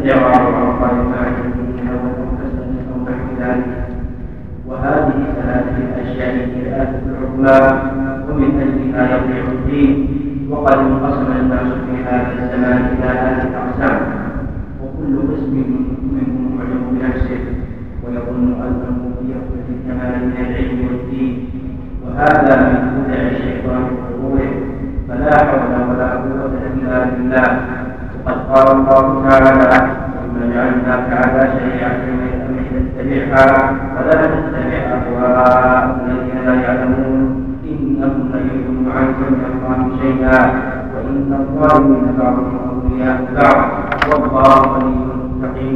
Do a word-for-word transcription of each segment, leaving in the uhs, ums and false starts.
الاعراض عن طالب معرفتها والمكتسب او نحو ذلك. وهذه ثلاثه الاشياء هي آفة العقلاء ومن اجلها يضيع الدين. وقد انقسم الناس في هذا الزمان الى ثلاثه اقسام، وكل قسم منهم معجب بنفسه ويظن انه في يقظه الكمال من العلم والدين، وهذا من خدع الشيطان وغروره. فلا حول ولا قوه الا بالله. وقد قال الله تعالى: ثم جعلناك على شريعه من تتبعها فلا تتبع اهواء الذين لا يعلمون انهم لن يغنوا عنك من الله شيئا وان الظالمين بعضهم اولياء بعض والله ولي المتقين.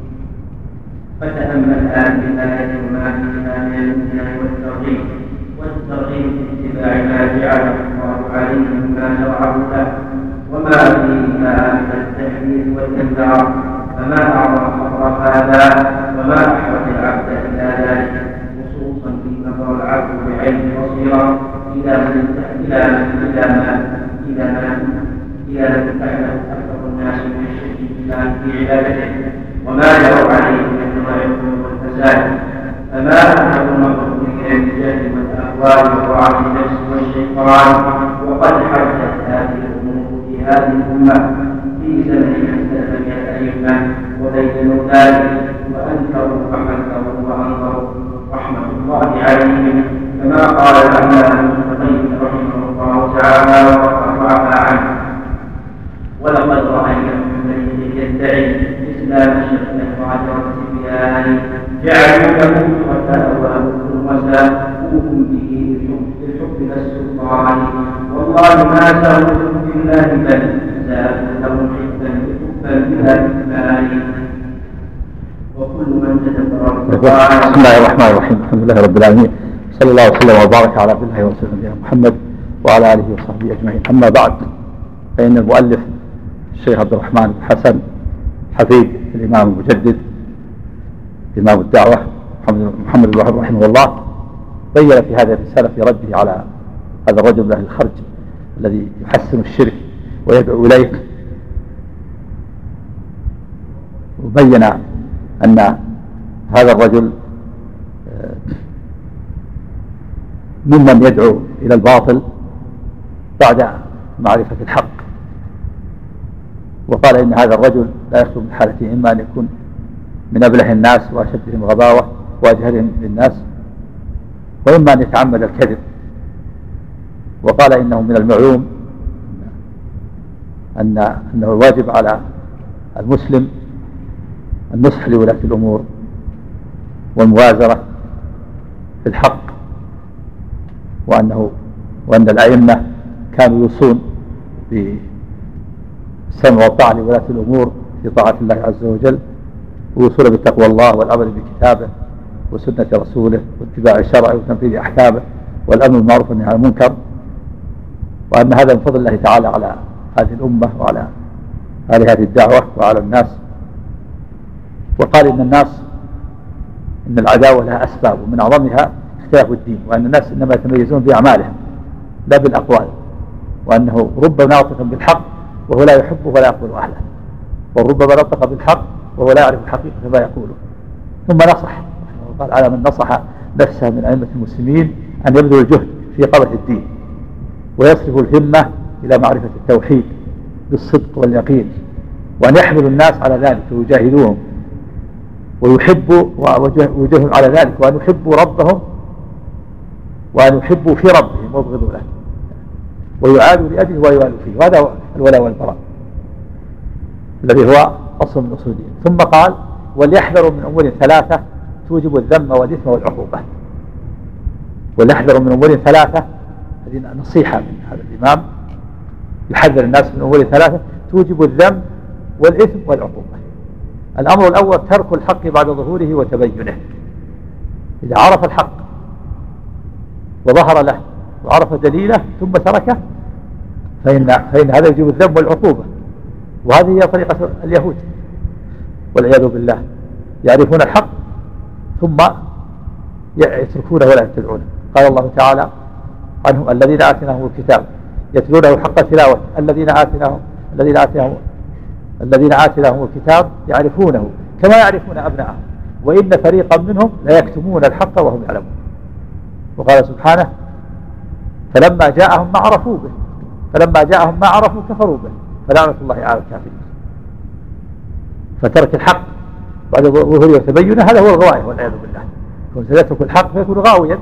فتامل هذه الايه وما فيها من الامتنان والترغيب والترغيب في اتباع ما جعله الله عليه مما شرعه له وما فيها من التحديث والانذار. فما اعظم خطر هذا وما احوج العبد الى ذلك، خصوصا في نظر العبد بعين بصيره الى من الى من الى ما الى ما الى من تعلم اكثر الناس من الشرك بالله في عبادته وما يروا عليه من انواع والفساد. فما اعظم مخلوق من الجهل والاهوال وضعف النفس والشيطان. وقد حدثت هذه الامور في هذه الامه في زمن من سلف من الائمه وبينوا ذلك وانكروا فحذروا وانظروا رحمه الله عليهم، كما قال العلامه ابن القيم رحمه الله تعالى ورفع عنه: ولقد راينا من يدعي اسلام الشيخ وعشره الصبيان جعلوا له وتاواه وساقوهم به بالحب والسلطان، والله ما ساقوهم بالله بل زادوا لهم حبا حبا بلا اكمال. وكل من تدبر بسم الله الرحمن الرحيم. الحمد لله رب العالمين، صلى الله وسلم وبارك على عبد الله ورسوله نبينا محمد وعلى اله وصحبه اجمعين. اما بعد، فان المؤلف الشيخ عبد الرحمن بن حسن حفيد الامام المجدد امام الدعوه محمد بن وهب رحمه الله بين في هذه الرساله في رده على هذا الرجل من اهل الخرج الذي يحسن الشرك ويدعو اليه، وبين ان هذا الرجل ممن يدعو الى الباطل بعد معرفه الحق. وقال ان هذا الرجل لا يخلو من حالته، اما ان يكون من ابله الناس واشدهم غباوه واجهلهم للناس، واما ان يتعمد الكذب. وقال انه من المعلوم ان انه الواجب على المسلم النصح لولاة الامور والموازرة في الحق، وانه وان الائمه كانوا يوصون بالسمع والطاعه لولاة الامور في طاعه الله عز وجل، ويوصون بتقوى الله والعمل بكتابه وسنه رسوله واتباع شرعه وتنفيذ احكامه والامر بالمعروف والنهي عن المنكر، وان هذا من فضل الله تعالى على هذه الامه وعلى اهل هذه الدعوه وعلى الناس. وقال ان الناس ان العداوه لها اسباب، ومن اعظمها اختلاف الدين، وان الناس انما يتميزون باعمالهم لا بالاقوال، وانه رب ناطق بالحق وهو لا يحبه ولا يقبل اهله، وربما نطق بالحق وهو لا يعرف الحقيقه ما يقوله. ثم نصح، قال على من نصح نفسه من ائمه المسلمين ان يبذل الجهد في قبض الدين ويصرف الهمه الى معرفه التوحيد بالصدق واليقين، وان يحمل الناس على ذلك ويجاهدوهم ويحبوا وجههم على ذلك، وأن يحبوا ربهم وأن يحبوا في ربهم ويبغضوا له ويعادوا لأجله ويوالوا فيه، وهذا هو الولاء والبراء الذي هو أصل من أصول الدين. ثم قال: وليحذروا من أمور ثلاثة توجب الذم والإثم والعقوبة. وليحذروا من أمور ثلاثة، هذه نصيحة من هذا الإمام يحذر الناس من أمور ثلاثة توجب الذم والإثم والعقوبة. الأمر الأول ترك الحق بعد ظهوره وتبينه. إذا عرف الحق وظهر له وعرف دليله ثم تركه فإن, فإن هذا يجب الذم والعقوبة. وهذه هي طريقة اليهود والعياذ بالله، يعرفون الحق ثم يتركونه ولا يتبعونه. قال الله تعالى عنهم: الذين آتيناهم الكتاب يتلونه حق تلاوته الذين آتيناهم الذين آتيناهم الذين آتيناهم الكتاب يعرفونه كما يعرفون أبناءهم وإن فريقا منهم ليكتمون الحق وهم يعلمون. وقال سبحانه فلما جاءهم ما عرفوا به فلما جاءهم ما عرفوا كفروا به فلعنة الله على الكافرين. فترك الحق بعد ظهوره وتبينه هذا هو الغواية والعياذ بالله. يكون سيترك الحق فيكون غاويا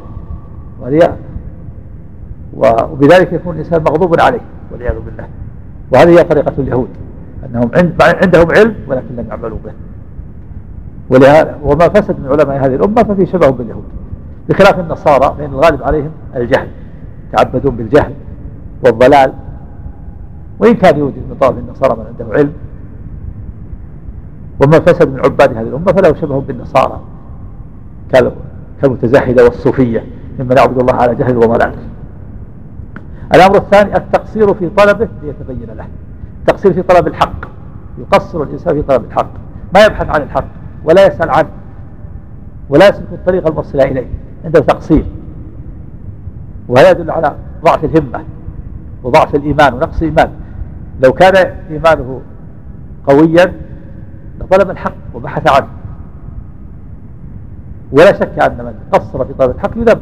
وبذلك يكون الإنسان مغضوب عليه والعياذ بالله. وهذه هي طريقة اليهود أنهم عندهم علم ولكن لم يعملوا به. ولهذا وما فسد من علماء هذه الأمة ففي شبه باليهود بخلاف النصارى لأن الغالب عليهم الجهل يتعبدون بالجهل والضلال. وإن كان يوجد من طرف النصارى من عنده علم وما فسد من عباد هذه الأمة فله شبه بالنصارى كالمتزاحدة والصوفية ممن يعبد الله على جهل وضلال. الأمر الثاني التقصير في طلبه ليتبين له. التقصير في طلب الحق يقصر الإنسان في طلب الحق ما يبحث عن الحق ولا يسأل عنه ولا يسلك الطريق الموصلة إليه عنده تقصير. وهذا يدل على ضعف الهمة وضعف الإيمان ونقص الإيمان. لو كان إيمانه قويا لطلب الحق وبحث عنه. ولا شك أن من قصر في طلب الحق يذم.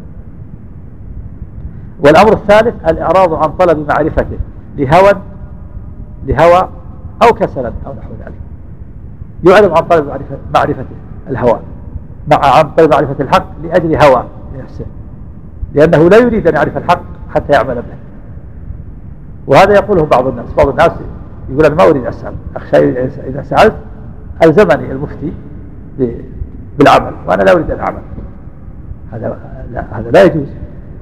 والأمر الثالث الإعراض عن طلب معرفته لهوى لهوى أو كسلا أو نحو ذلك. يعرض عن طلب معرفة معرفته الهوى مع عن طلب معرفة الحق لأجل هوى لنفسه لأنه لا يريد أن يعرف الحق حتى يعمل به. وهذا يقوله بعض الناس. بعض الناس يقول أنا ما أريد أسأل أخشى إذا سألت ألزمني المفتي بالعمل وأنا لا أريد أن أعمل. هذا لا, هذا لا يجوز.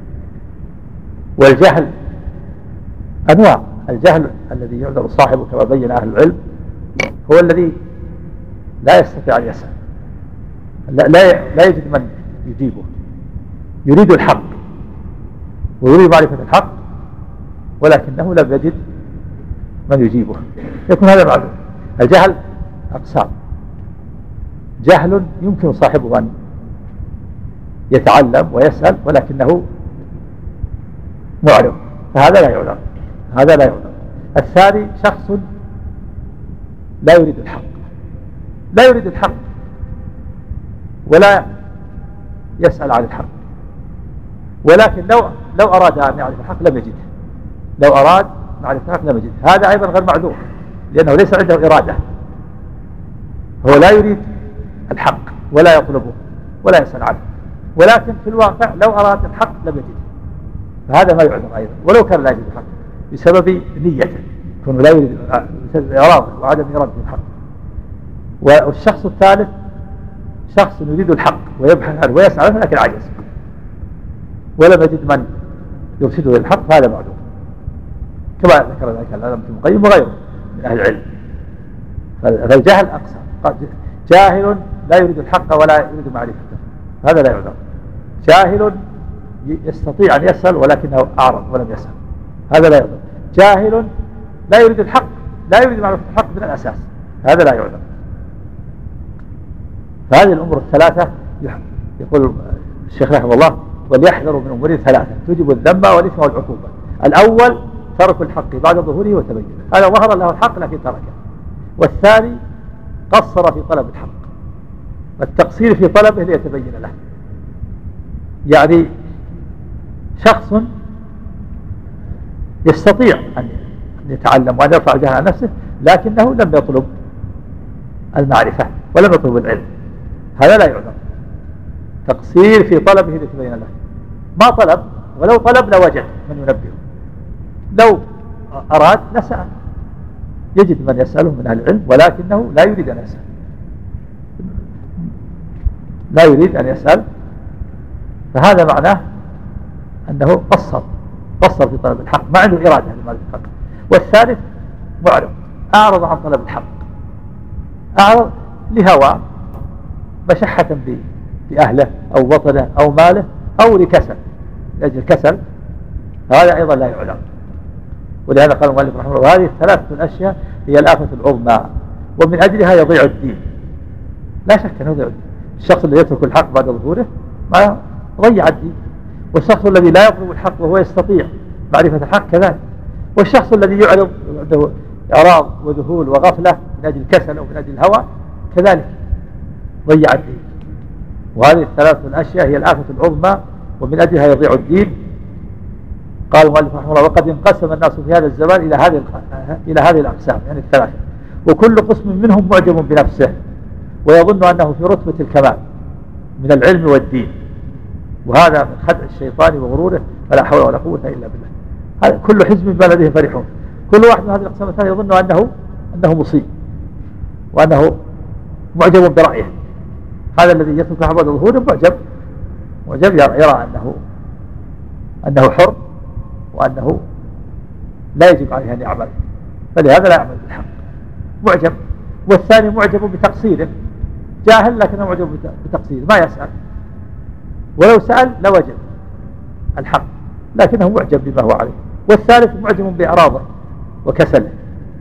والجهل أنواع. الجهل الذي يعذر صاحبه كما بين أهل العلم هو الذي لا يستطيع أن يسأل لا, لا, لا يجد من يجيبه يريد الحق ويريد معرفة الحق ولكنه لم يجد من يجيبه يكون هذا معذور. الجهل أقسام. جهل يمكن صاحبه أن يتعلم ويسأل ولكنه معرض فهذا لا يعلم هذا لا يعلم. الثاني شخص لا يريد الحق لا يريد الحق ولا يسأل عن الحق ولكن لو لو أراد أن يعرف الحق لم يجده. لو أراد معرفة الحق لم يجده. هذا أيضا غير معذور لأنه ليس عنده إرادة. هو لا يريد الحق ولا يطلبه ولا يسأل عنه ولكن في الواقع لو أراد الحق لم يجده. فهذا ما يعذر أيضا ولو كان لا يجد الحق بسبب نيته كونه لا يريد بسبب إرادة وعدم إرادة الحق. والشخص الثالث شخص يريد الحق ويبحث عنه ويسعى عنه لكن عجز ولم يجد من يرشده للحق فهذا معذور كما ذكر ذلك العلامة ابن القيم وغيره من أهل العلم. فالجهل أقسام. جاهل لا يريد الحق ولا يريد معرفته هذا لا يعذر. جاهل يستطيع أن يسأل ولكنه أعرض ولم يسأل هذا لا يعذر. جاهل لا يريد الحق لا يريد معرفة الحق من الأساس هذا لا يعذر. فهذه الأمور الثلاثة يقول الشيخ رحمه الله وليحذروا من أمور ثلاثة توجب الذنب والإثم والعقوبة. الأول ترك الحق بعد ظهوره وتبينه هذا ظهر له الحق لكن تركه. والثاني قصر في طلب الحق والتقصير في طلبه ليتبين له. يعني شخص يستطيع أن يتعلم وأن يرفع الجهل عن نفسه لكنه لم يطلب المعرفة ولم يطلب العلم هذا لا يعذر. تقصير في طلبه ليتبين له. ما طلب ولو طلب لوجد من ينبهه. لو أراد لسأل يجد من يسأله من أهل العلم ولكنه لا يريد أن يسأل لا يريد أن يسأل فهذا معناه أنه قصر قصر في طلب الحق ما عنده إرادة لمعرفة الحق. والثالث معرض أعرض عن طلب الحق أعرض لهوى مشحة بأهله أو وطنه أو ماله أو لكسل لأجل كسل هذا أيضا لا يعلم. ولهذا قال المؤلف رحمه الله وهذه الثلاثة الأشياء هي الآفة العظمى ومن أجلها يضيع الدين لا شك أنه يضيع الدين. الشخص الذي يترك الحق بعد ظهوره ما ضيع الدين. والشخص الذي لا يطلب الحق وهو يستطيع معرفة الحق كذلك. والشخص الذي يعرض عنده إعراض وذهول وغفلة من أجل الكسل أو من أجل الهوى كذلك ضيع الدين. وهذه الثلاثة الأشياء هي الآفة العظمى ومن أجلها يضيع الدين. قال المؤلف رحمه الله: وقد انقسم الناس في هذا الزمان إلى هذه إلى هذه الأقسام، يعني الثلاثة، وكل قسم منهم معجب بنفسه ويظن أنه في رتبة الكمال من العلم والدين، وهذا من خدع الشيطان وغروره، فلا حول ولا قوة إلا بالله. هذا كل حزب بما لديه فرحون. كل واحد من هذه الأقسام الثلاثة يظن أنه أنه مصيب وأنه معجب برأيه. هذا الذي يترك حبة ظهوره معجب معجب يرى, يرى أنه أنه حر وأنه لا يجب عليه أن يعمل، فلهذا لا يعمل بالحق، معجب. والثاني معجب بتقصيره، جاهل لكنه معجب بتقصيره، ما يسأل، ولو سأل لوجد الحق لكنه معجب بما هو عليه. والثالث معجب بإعراضه وكسله.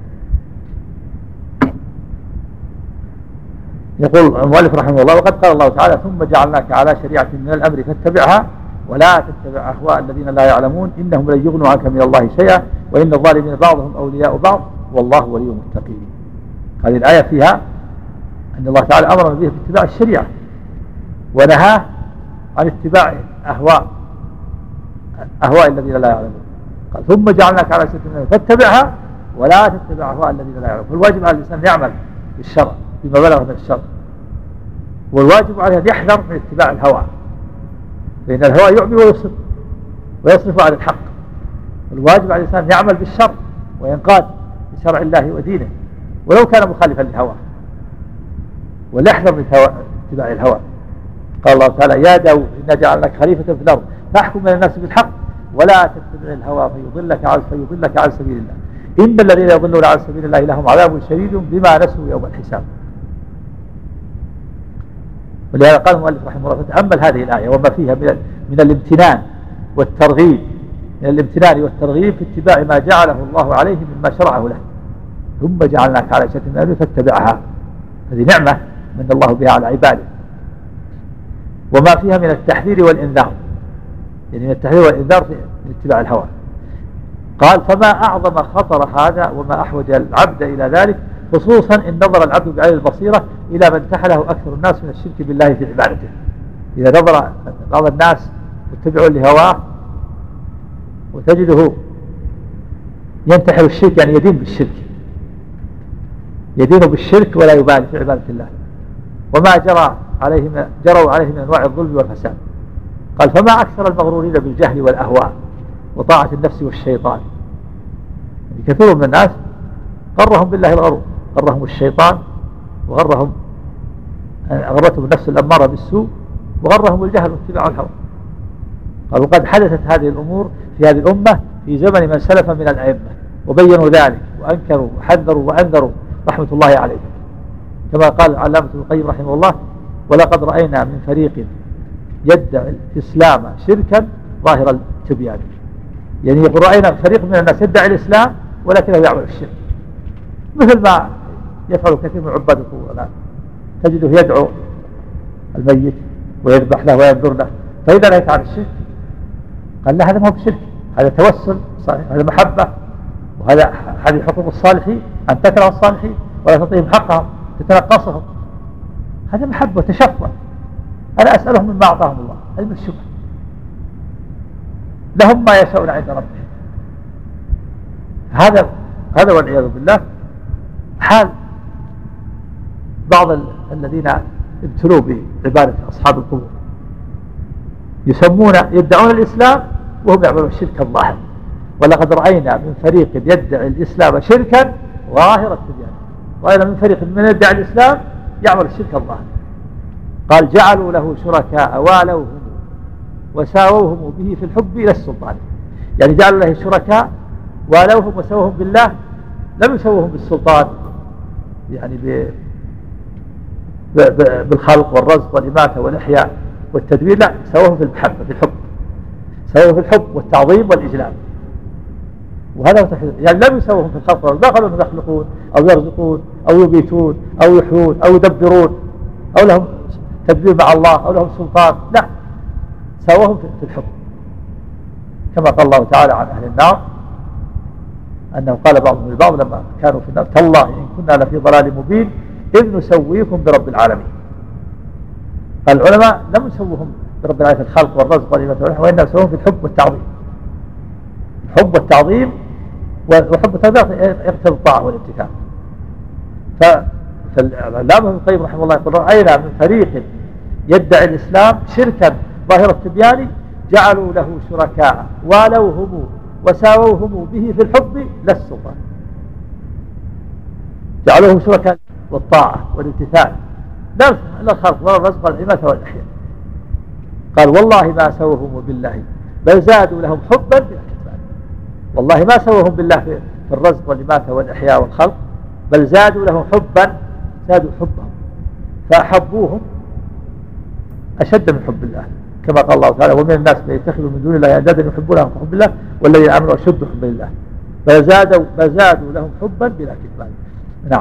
يقول المؤلف رحمه الله: وقد قال الله تعالى: ثم جعلناك على شريعة من الأمر فاتبعها ولا تتبع أهواء الذين لا يعلمون إنهم لن يغنوا عنك من الله شيئا وإن الظالمين بعضهم أولياء بعض والله ولي المتقين. هذه الآية فيها أن الله تعالى أمر به باتباع الشريعة ونهاه عن اتباع أهواء أهواء الذين لا يعلمون. قال: ثم جعلناك على شريعة من الأمر فاتبعها ولا تتبع أهواء الذين لا يعلمون. فالواجب على الإنسان أن يعمل بالشرع بما بلغ من الشرع، والواجب عليه أن يحذر من اتباع الهوى، فإن الهوى يعمي ويصرف ويصرف عن الحق. والواجب على الإنسان أن يعمل بالشرع وينقاد بشرع الله ودينه ولو كان مخالفا للهوى، وليحذر من اتباع الهوى. قال الله تعالى: يا داود إنا جعلناك خليفة في الأرض فاحكم بين الناس بالحق ولا تتبع الهوى فيضلك عن فيضلك عن سبيل الله إن الذين يضلون عن سبيل الله لهم عذاب شديد بما نسوا يوم الحساب. ولهذا قال المؤلف رحمه الله: فتأمل هذه الآية وما فيها من من الامتنان والترغيب من الامتنان والترغيب في اتباع ما جعله الله عليه مما شرعه له. ثم جعلناك على شريعة من الأمر فاتبعها، هذه نعمة من الله بها على عباده. وما فيها من التحذير والإنذار، يعني من التحذير والإنذار من اتباع الهوى. قال: فما أعظم خطر هذا وما أحوج العبد إلى ذلك، خصوصا إن نظر العبد بعين البصيرة إلى من انتحله أكثر الناس من الشرك بالله في عبادته. إذا نظر بعض الناس متبعون لهواه وتجده ينتحل الشرك، يعني يدين بالشرك، يدين بالشرك ولا يبالي في عبادة الله، وما جرى عليه جروا عليه من أنواع الظلم والفساد. قال: فما أكثر المغرورين بالجهل والأهواء وطاعة النفس والشيطان. يعني كثير من الناس غرهم بالله الغرور، غرهم الشيطان وغرهم غرتهم النفس الأمارة بالسوء وغرهم الجهل واتباع الهوى. قال: وقد حدثت هذه الأمور في هذه الأمة في زمن من سلف من الأئمة وبينوا ذلك وأنكروا وحذروا وأنذروا رحمة الله عليهم، كما قال العلامة ابن القيم رحمه الله: ولقد رأينا من فريق يدعي الإسلام شركا ظاهر التبيان. يعني يقول: رأينا فريق من الناس يدعي الإسلام ولكنه يعمل الشرك، مثل ما يفعل كثير من عباد القبور الآن، تجده يدعو الميت ويذبح له وينذر له، فإذا نهيت عن الشرك قال: لا، هذا ما هو بشرك، هذا توسل صحيح، هذا محبة، وهذا هذه حقوق الصالحين، أن تكره الصالحين ولا تعطيهم حقهم تتنقصهم، هذا محبة وتشفع. أنا أسألهم مما أعطاهم الله، هذا من الشبه، لهم ما يشاءون عند ربهم. هذا هذا والعياذ بالله حال بعض الذين ابتلوا بعبادة أصحاب القبور، يسمون يدعون الإسلام وهم يعملون الشرك الظاهر. ولقد رأينا من فريق يدعي الإسلام شركا ظاهر التبيان، رأينا من فريق من يدعي الإسلام يعمل الشرك الظاهر. قال: جعلوا له شركاء والوهم وساووهم به في الحب إلى السلطان. يعني جعلوا له شركاء والوهم وساووهم بالله، لم يسووهم بالسلطان، يعني ب... ب... ب... بالخلق والرزق والإماتة والإحياء والتدبير، لا، سووهم في المحبة في الحب، سووهم في الحب والتعظيم والإجلال. وهذا هو، يعني لم يسووهم في الخلق، ما قالوا انهم يخلقون او يرزقون او يبيتون او يحيون او يدبرون او لهم تدبير مع الله او لهم سلطان، لا، سووهم في الحب. كما قال الله تعالى عن اهل النار: أنه قال بعضهم لبعض لما كانوا في النار تالله إن كنا لفي ضلال مبين إذ نسويكم برب العالمين. قال العلماء لم نسوهم برب العالمين في الخلق والرزق والهبة وإنما نسوهم في الحب والتعظيم. الحب والتعظيم وحب التعظيم يقتضي الطاعة والامتثال. فالعلامة ابن القيم رحمه الله يقول رأينا من فريق يدعي الإسلام شركا ظاهر التبيان جعلوا له شركاء والوهم وساووهم به في الحب لا السلطان. جعلوهم شركاء والطاعة والامتثال لا الخلق ولا الرزق والعماثة والإحياء. قال والله ما سووهم بالله بل زادوا لهم حبا بلا كتمان. والله ما سووهم بالله في الرزق والعماثة والإحياء والخلق بل زادوا لهم حبا زادوا حبهم فأحبوهم أشد من حب الله كما قال الله تعالى ومن الناس من يتخذوا من دون الله أندادا يحبونهم كحب الله والذين آمنوا أشد حبا لله بل زادوا بل زادوا لهم حبا بلا كتمان. نعم.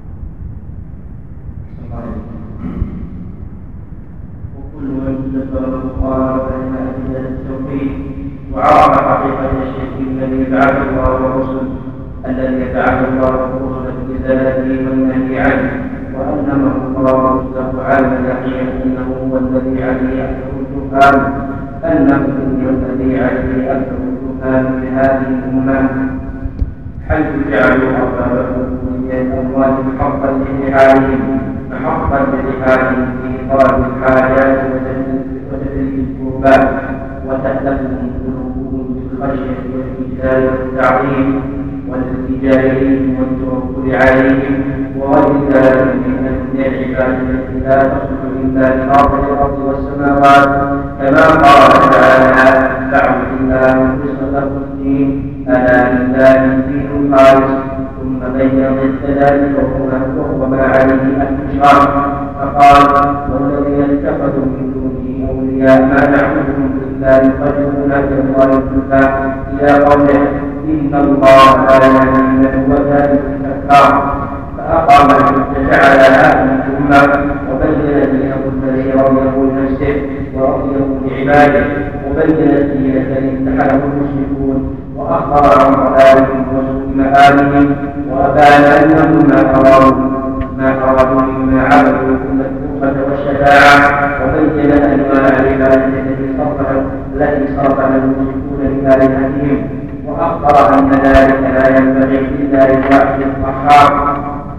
وكل من ذكر القرآن فإن أدلة التوحيد وعرف حقيقة الشرك الذي بعث الله الرسل الذي بعث الله الرسل برسالته والنهي عنه وأنه الله له علم اليقين أنه هو الذي عليه أكثر الجهال أنه هو الذي عليه أكثر الجهال في هذه الأمة حيث جعلوا أربابه من الأموال حقا لرحالهم فحقا لرحالهم في طلب الحاجات وتدريب القربات وتألفهم قلوبهم بالخشية والإجلال والتعظيم والالتجاء إليهم والتوكل عليهم وغير ذلك من العباد التي لا تصلح إلا لفاطر الأرض والسماوات كما قال تعالى فاعبد الله مخلصا له الدين ألا لله الدين الخالص ثم بين ضد ذلك وهو ما عليه أهل الشرك فقال والذين اتخذوا من دونه أولياء ما نعبدهم إلا يقربونا إلى الله زلفى إلى قوله إن الله لا يهدي من هو ذلك الكفار فأقام الحجة على هذه الأمة وبين دينه الذي رضيه لنفسه ورضيه لعباده وبين الدين الذي اتخذه المشركون وأخبر عن ضلالهم وسوء مآلهم وأبان أنهم ما أرادوا ما أرادوا مما عبدوا إلا الكفر والشفاعة وبين أنواع العبادة التي صرفها التي صرفها المشركون لآلهتهم وأخبر أن ذلك لا ينبغي إلا للواحد القهار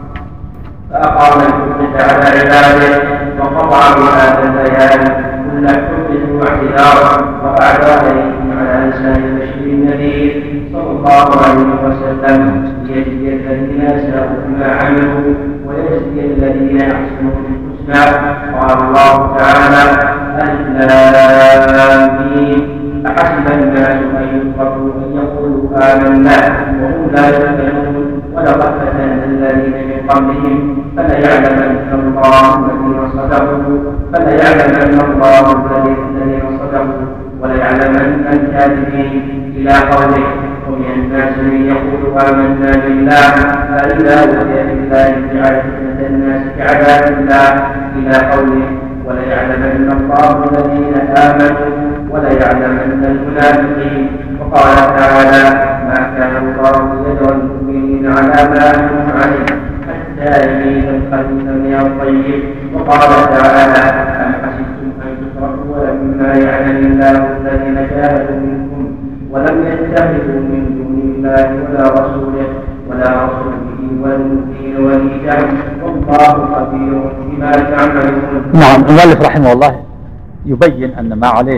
فأقام الحجة على عباده وقطع بهذا البيان كل حجة واعتذار وأعدى إليهم على لسان البشير النذير صلى الله عليه وسلم ليجزي الذين أساءوا بما عملوا ويجزي الذين أحسنوا بالحسنى. قال الله تعالى ألف لام ميم أحسب الناس أن يتركوا أن يقولوا آمنا وهم لا يفتنون ولقد فتنا الذين من قبلهم فليعلمن الله الذين صدقوا فليعلمن الله الذين صدقوا وليعلمن الكاذبين إلى قوله ومن الناس من يقول آمنا بالله فإذا أوتي بالله جعل فتنة الناس كعذاب الله إلى قوله وليعلمن الله الذين آمنوا وليعلمن المنافقين. وقال تعالى ما كان الله ليجعل المؤمنين على ما أنتم عليه حتى يميز الخبيث من الطيب. وقال تعالى أم حسبتم أن تتركوا ولما يعلم الله الذين جاهدوا منكم ولم يتخذوا من دون الله ولا رسوله ولا رسوله والمؤمنين وليجا والله خبير بما تعملون. نعم. المؤلف رحمه الله يبين أن ما عليه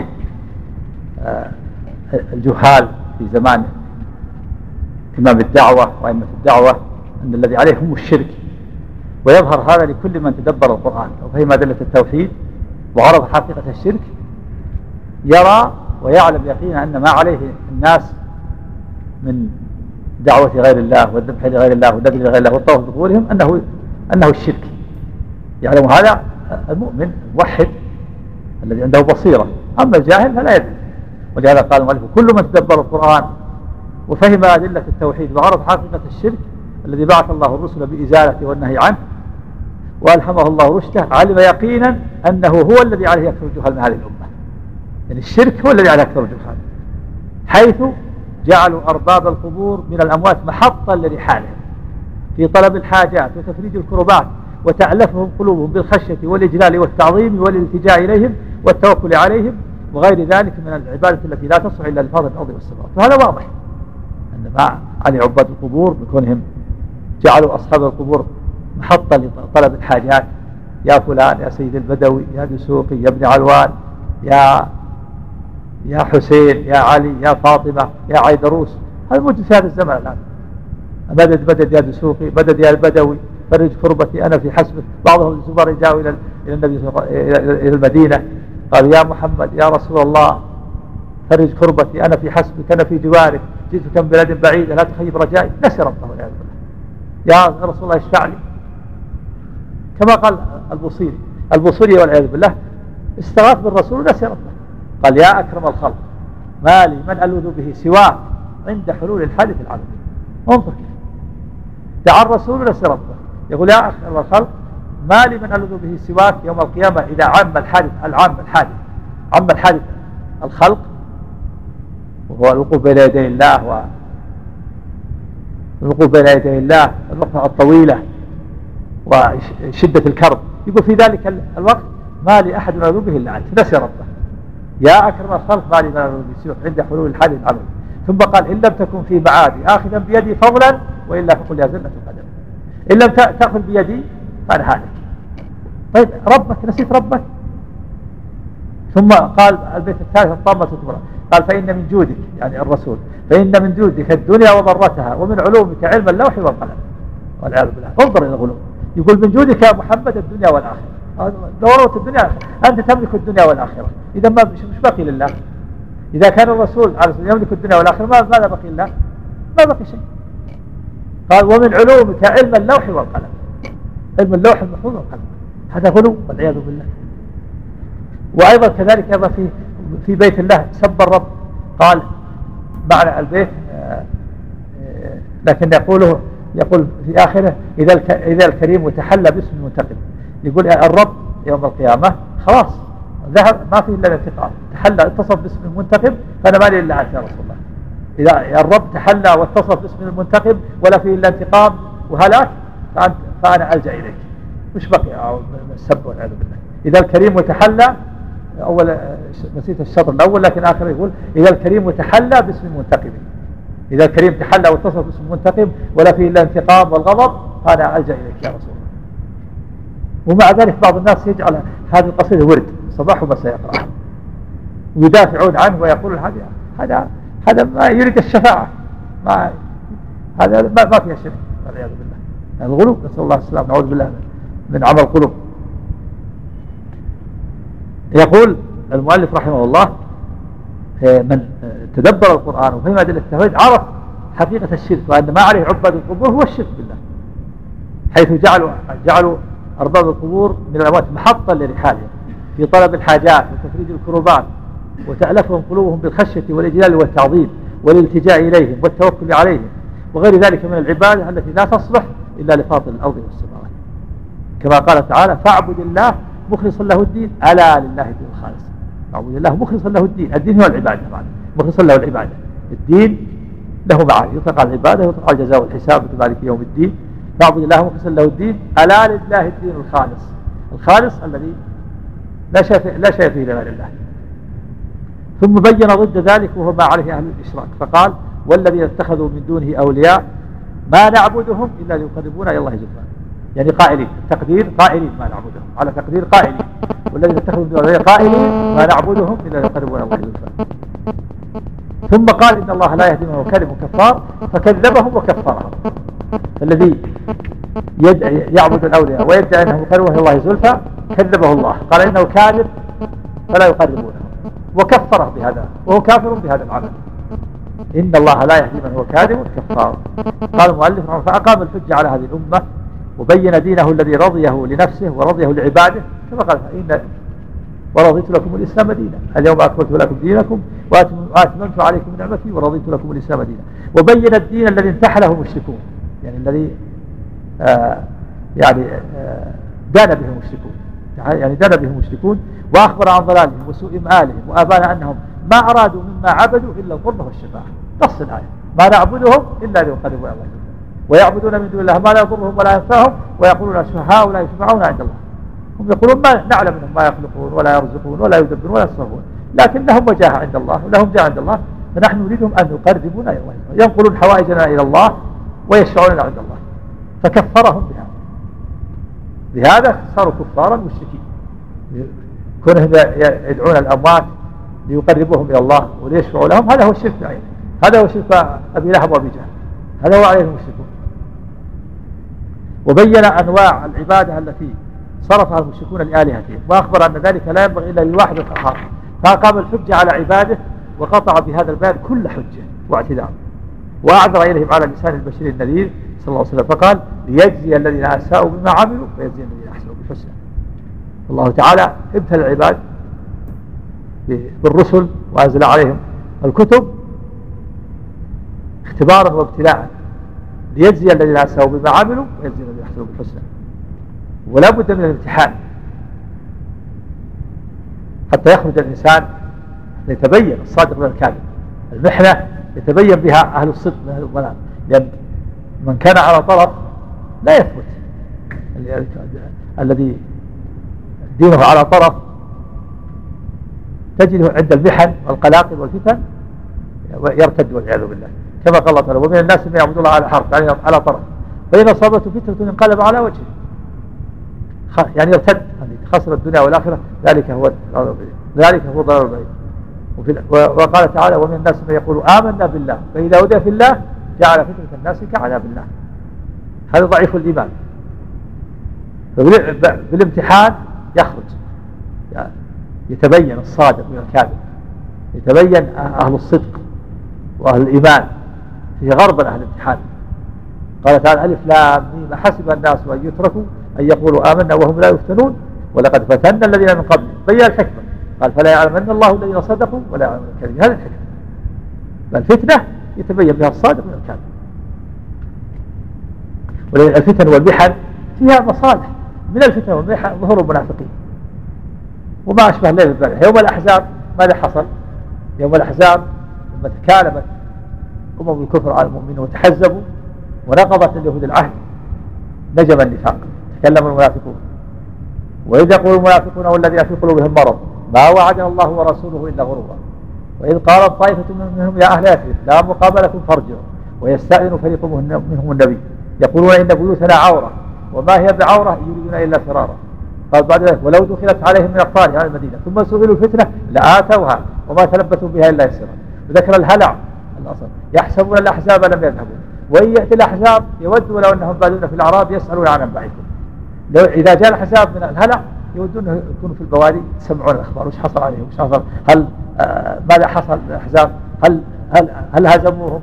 الجهال في زمان إمام الدعوة وأئمة الدعوة أن الذي عليه هم الشرك ويظهر هذا لكل من تدبر القرآن وفهم أدلة التوحيد وعرف حقيقة الشرك يرى ويعلم يقينا أن ما عليه الناس من دعوة غير الله والذبح لغير الله والنذر لغير الله والطواف بقبورهم أنه أنه الشرك. يعلم هذا المؤمن الموحد الذي عنده بصيرة، أما الجاهل فلا يدري. ولهذا قال المؤلف كل من تدبر القرآن وفهم أدلة التوحيد وعرف حقيقة الشرك الذي بعث الله الرسل بإزالته والنهي عنه وألهمه الله رشده علم يقينا أنه هو الذي عليه أكثر الجهال من هذه الأمة. يعني الشرك هو الذي عليه أكثر الجهال، حيث جعلوا أرباب القبور من الأموات محطا لرحالهم في طلب الحاجات وتفريج الكربات، وتألفهم قلوبهم بالخشية والإجلال والتعظيم والالتجاء إليهم والتوكل عليهم وغير ذلك من العبادة التي لا تصلح إلا لفاضل الأرض والسماوات. وهذا واضح أن ما عليه عباد القبور بكونهم جعلوا أصحاب القبور محطة لطلب الحاجات، يا فلان يا سيد البدوي يا دسوقي يا ابن علوان يا يا حسين يا علي يا فاطمة يا عيدروس. هذا موجود في هذا الزمان الآن. مدد مدد يا دسوقي، مدد يا البدوي، فرج كربتي أنا في حسبك. بعضهم الزبار جاءوا إلى إلى النبي إلى المدينة قال يا محمد يا رسول الله فرج كربتي أنا في حسبك أنا في جوارك جئتك من بلاد بعيدة لا تخيب رجائي. نسي ربه والعياذ بالله. يا رسول الله اشفع لي، كما قال البوصيري البوصيري والعياذ بالله استغاث بالرسول ونسي ربه، قال يا أكرم الخلق ما لي من ألوذ به سواك عند حلول الحادث العظيم. انظر كيف دعا الرسول ونسي ربه، يقول يا أكرم الخلق ما لي من ألوذ به سواك يوم القيامة إذا عم الحادث العام الحادث عم الحادث الخلق وهو الوقوف بين يدي الله والوقوف بين يدي الله الوقفة الطويلة وشدة الكرب. يقول في ذلك الوقت ما لي أحد ألوذ به إلا أنت. نسي ربه يا أكرم الخلق ما لي من ألوذ به سواك عند حلول الحادث العظيم. ثم قال إن لم تكن في معادي آخذا بيدي فضلا وإلا فقل يا زلة القدم. إن لم تأخذ بيدي فأنا هالك. طيب ربك نسيت ربك. ثم قال البيت الثالث الطامة الكبرى قال فإن من جودك يعني الرسول فإن من جودك الدنيا وضرتها ومن علومك علم اللوح والقلم. والعياذ بالله. انظر إلى الغلو. يقول من جودك يا محمد الدنيا والآخرة. ضرورة الدنيا أنت تملك الدنيا والآخرة. إذا ما مش باقي لله. إذا كان الرسول عليه الصلاة يملك الدنيا والآخرة ماذا بقي لله؟ ما بقي شيء. قال ومن علومك علم اللوح والقلم. علم اللوح المحفوظ والقلم. هذا غلو والعياذ بالله. وأيضا كذلك أيضا في في بيت الله سب الرب قال معنى البيت لكن يقوله يقول في آخره إذا إذا الكريم تحلى باسم المنتقم. يقول الرب يوم القيامة خلاص ذهب ما فيه إلا الانتقام، تحلى اتصف باسم المنتقم فأنا مالي إلا أنت يا رسول الله. إذا الرب تحلى واتصف باسم المنتقم ولا فيه إلا انتقام وهلاك فأنا ألجأ إليك. مش بقي السب والعياذ بالله. إذا الكريم تحلى أول نسيت الشطر الأول لكن آخر يقول إذا الكريم تحلى باسم المنتقم. إذا الكريم تحلى واتصف باسم المنتقم ولا فيه إلا انتقام والغضب فأنا ألجأ إليك يا رسول الله. ومع ذلك بعض الناس يجعل هذه القصيدة ورد صباح ومساء يقرأها ويدافعون عنه ويقولون هذا هذا هذا ما يريد الشفاعة ما هذا ما, ما فيها شرك والعياذ بالله. الغلو نسأل الله السلامة نعوذ بالله من عمل القلوب. يقول المؤلف رحمه الله من تدبر القرآن وفهم أدلة التوحيد عرف حقيقة الشرك وأن ما عليه عباد القبور هو الشرك بالله، حيث جعلوا جعلوا أرباب القبور من الأموات محطا لرحالهم في طلب الحاجات وتفريج الكروبات، وتألفهم قلوبهم بالخشية والإجلال والتعظيم والالتجاء إليهم والتوكل عليهم وغير ذلك من العبادة التي لا تصلح إلا لفاضل الأرض والسماوات. كما قال تعالى فاعبد الله مخلصا له الدين ألا لله الدين الخالص. فاعبد الله مخلصا له الدين. الدين هو العبادة معنا. مخلصا له العبادة. الدين له معاني يطلق على العبادة ويطلق على الجزاء والحساب مالك يوم الدين. فاعبد الله مخلصا له الدين ألا لله الدين الخالص. الخالص الذي لا شيء لا شيء فيه لغير الله. ثم بين ضد ذلك وهو ما عليه أهل الإشراك فقال والذين اتخذوا من دونه أولياء ما نعبدهم إلا ليقربونا إلى الله زلفى. يعني قائلين تقدير قائلين ما نعبدهم على تقدير قائلين والذين اتخذوا من دونه أولياء قائلين ما نعبدهم إلا ليقربونا إلى الله زلفى. ثم قال إن الله لا يهدي من هو كاذب كفار فكذبهم وكفرهم. فالذي يعبد الأولياء ويدعي أنه يقربه إلى الله زلفى كذبه الله قال إنه كاذب فلا يقربونه وكفره بهذا وهو كافر بهذا العمل. إن الله لا يهدي من هو كاذب كفار. قال المؤلف فأقام الحجة على هذه الأمة وبين دينه الذي رضيه لنفسه ورضيه لعباده كما قال إن ورضيت لكم الإسلام دينا اليوم أكملت لكم دينكم وأتممت عليكم نعمتي ورضيت لكم الإسلام دينا. وبين الدين الذي انتحله المشركون يعني الذي آه يعني آه دان به المشركون يعني دان به المشركون وأخبر عن ضلالهم وسوء مآلهم وأبان أنهم ما أرادوا مما عبدوا إلا القرب والشفاعة. نص الآية ما نعبدهم إلا ليقربونا إلى الله ويعبدون من دون الله ما لا يضرهم ولا ينفعهم ويقولون هؤلاء يشفعون عند الله. هم يقولون ما نعلم انهم ما يخلقون ولا يرزقون ولا يدبرون ولا يصرفون لكن لهم وجاهة عند الله ولهم جاه عند الله فنحن نريدهم أن يقربونا إلى الله ينقلون حوائجنا إلى الله ويشفعون عند الله فكفرهم بها. لهذا صاروا كفارا مشركين كونهم يدعون الأموات ليقربوهم إلى الله وليشفعوا لهم. هذا هو الشرك بعينه. هذا هو شرك أبي لهب وأبي جهل. هذا هو عليه المشركون. وبين أنواع العبادة التي صرفها المشركون لآلهتهم وأخبر أن ذلك لا ينبغي إلا لواحد القهار فأقام الحجة على عباده وقطع بهذا الباب كل حجة واعتذار وأعذر إليهم على لسان البشير النذير صلى الله عليه وسلم فقال ليجزي الذين أساءوا بما عملوا ويجزي الذين أحسنوا بالحسنى. الله تعالى ابتلى العباد بالرسل وأنزل عليهم الكتب اختبارا وابتلاء ليجزي الذين أساءوا بما عملوا ويجزي الذين أحسنوا بالحسنى. ولا بد من الامتحان حتى يخرج الإنسان يتبين الصادق من الكاذب. المحنة يتبين بها أهل الصدق من أهل الضلال لأن من كان على طرف لا يثبت الذي دينه على طرف تجده عند المحن والقلاقل والفتن يرتد والعياذ بالله كما قال الله تعالى ومن الناس من يعبد الله على حرف يعني على طرف فإن أصابته فتنة انقلب على وجهه يعني يرتد خسر الدنيا والآخرة ذلك هو ذلك هو ضرر البعيد. وقال تعالى ومن الناس من يقول آمنا بالله فإذا هدي في الله جعل فتنة الناس كعذاب الله. هذا ضعيف الإيمان. بالامتحان يخرج يعني يتبين الصادق من الكاذب يتبين أهل الصدق وأهل الإيمان فيه غرض أهل الامتحان. قال تعالى ألف لام ميم حسب الناس أن يتركوا أن يقولوا آمنا وهم لا يفتنون ولقد فتنا الذين من قبل بين الحكمة قال فلا يعلمن الله الذين صدقوا ولا يعلمن الكاذبين. هذه الحكمة. فالفتنة يتبين بها الصادق من الكاذب. والفتن والمحن فيها مصالح. من الفتن والمحن ظهور المنافقين وما أشبه الليل بالبارحة. يوم الأحزاب ماذا حصل؟ يوم الأحزاب لما تكالبت أمم الكفر على المؤمنين وتحزبوا ونقضت اليهود العهد نجم النفاق تكلم المنافقون وإذ يقول المنافقون والذين في قلوبهم مرض ما وعدنا الله ورسوله إلا غرورا وإذ قالت طائفة منهم يا أهل يثرب لا مقام لكم فارجعوا ويستأذن فريق منهم النبي يقولون إن بيوتنا عورة وما هي بعورة يريدون إلا فرارا. قال بعد ذلك ولو دخلت عليهم من أقطارها على المدينة ثم سئلوا الفتنة لآتوها وما تلبثوا بها إلا يسيرا. وذكر الهلع الأصل يحسبون الأحزاب لم يذهبوا وإن يأتي الأحزاب يودوا لو أنهم بادون في الأعراب يسألون عن أنباعكم. لو إذا جاء الأحزاب من الهلع يودون يكونوا في البوادي يسمعون الأخبار وش حصل عليهم وش حصل هل آه ماذا حصل للأحزاب هل هل هل هزموهم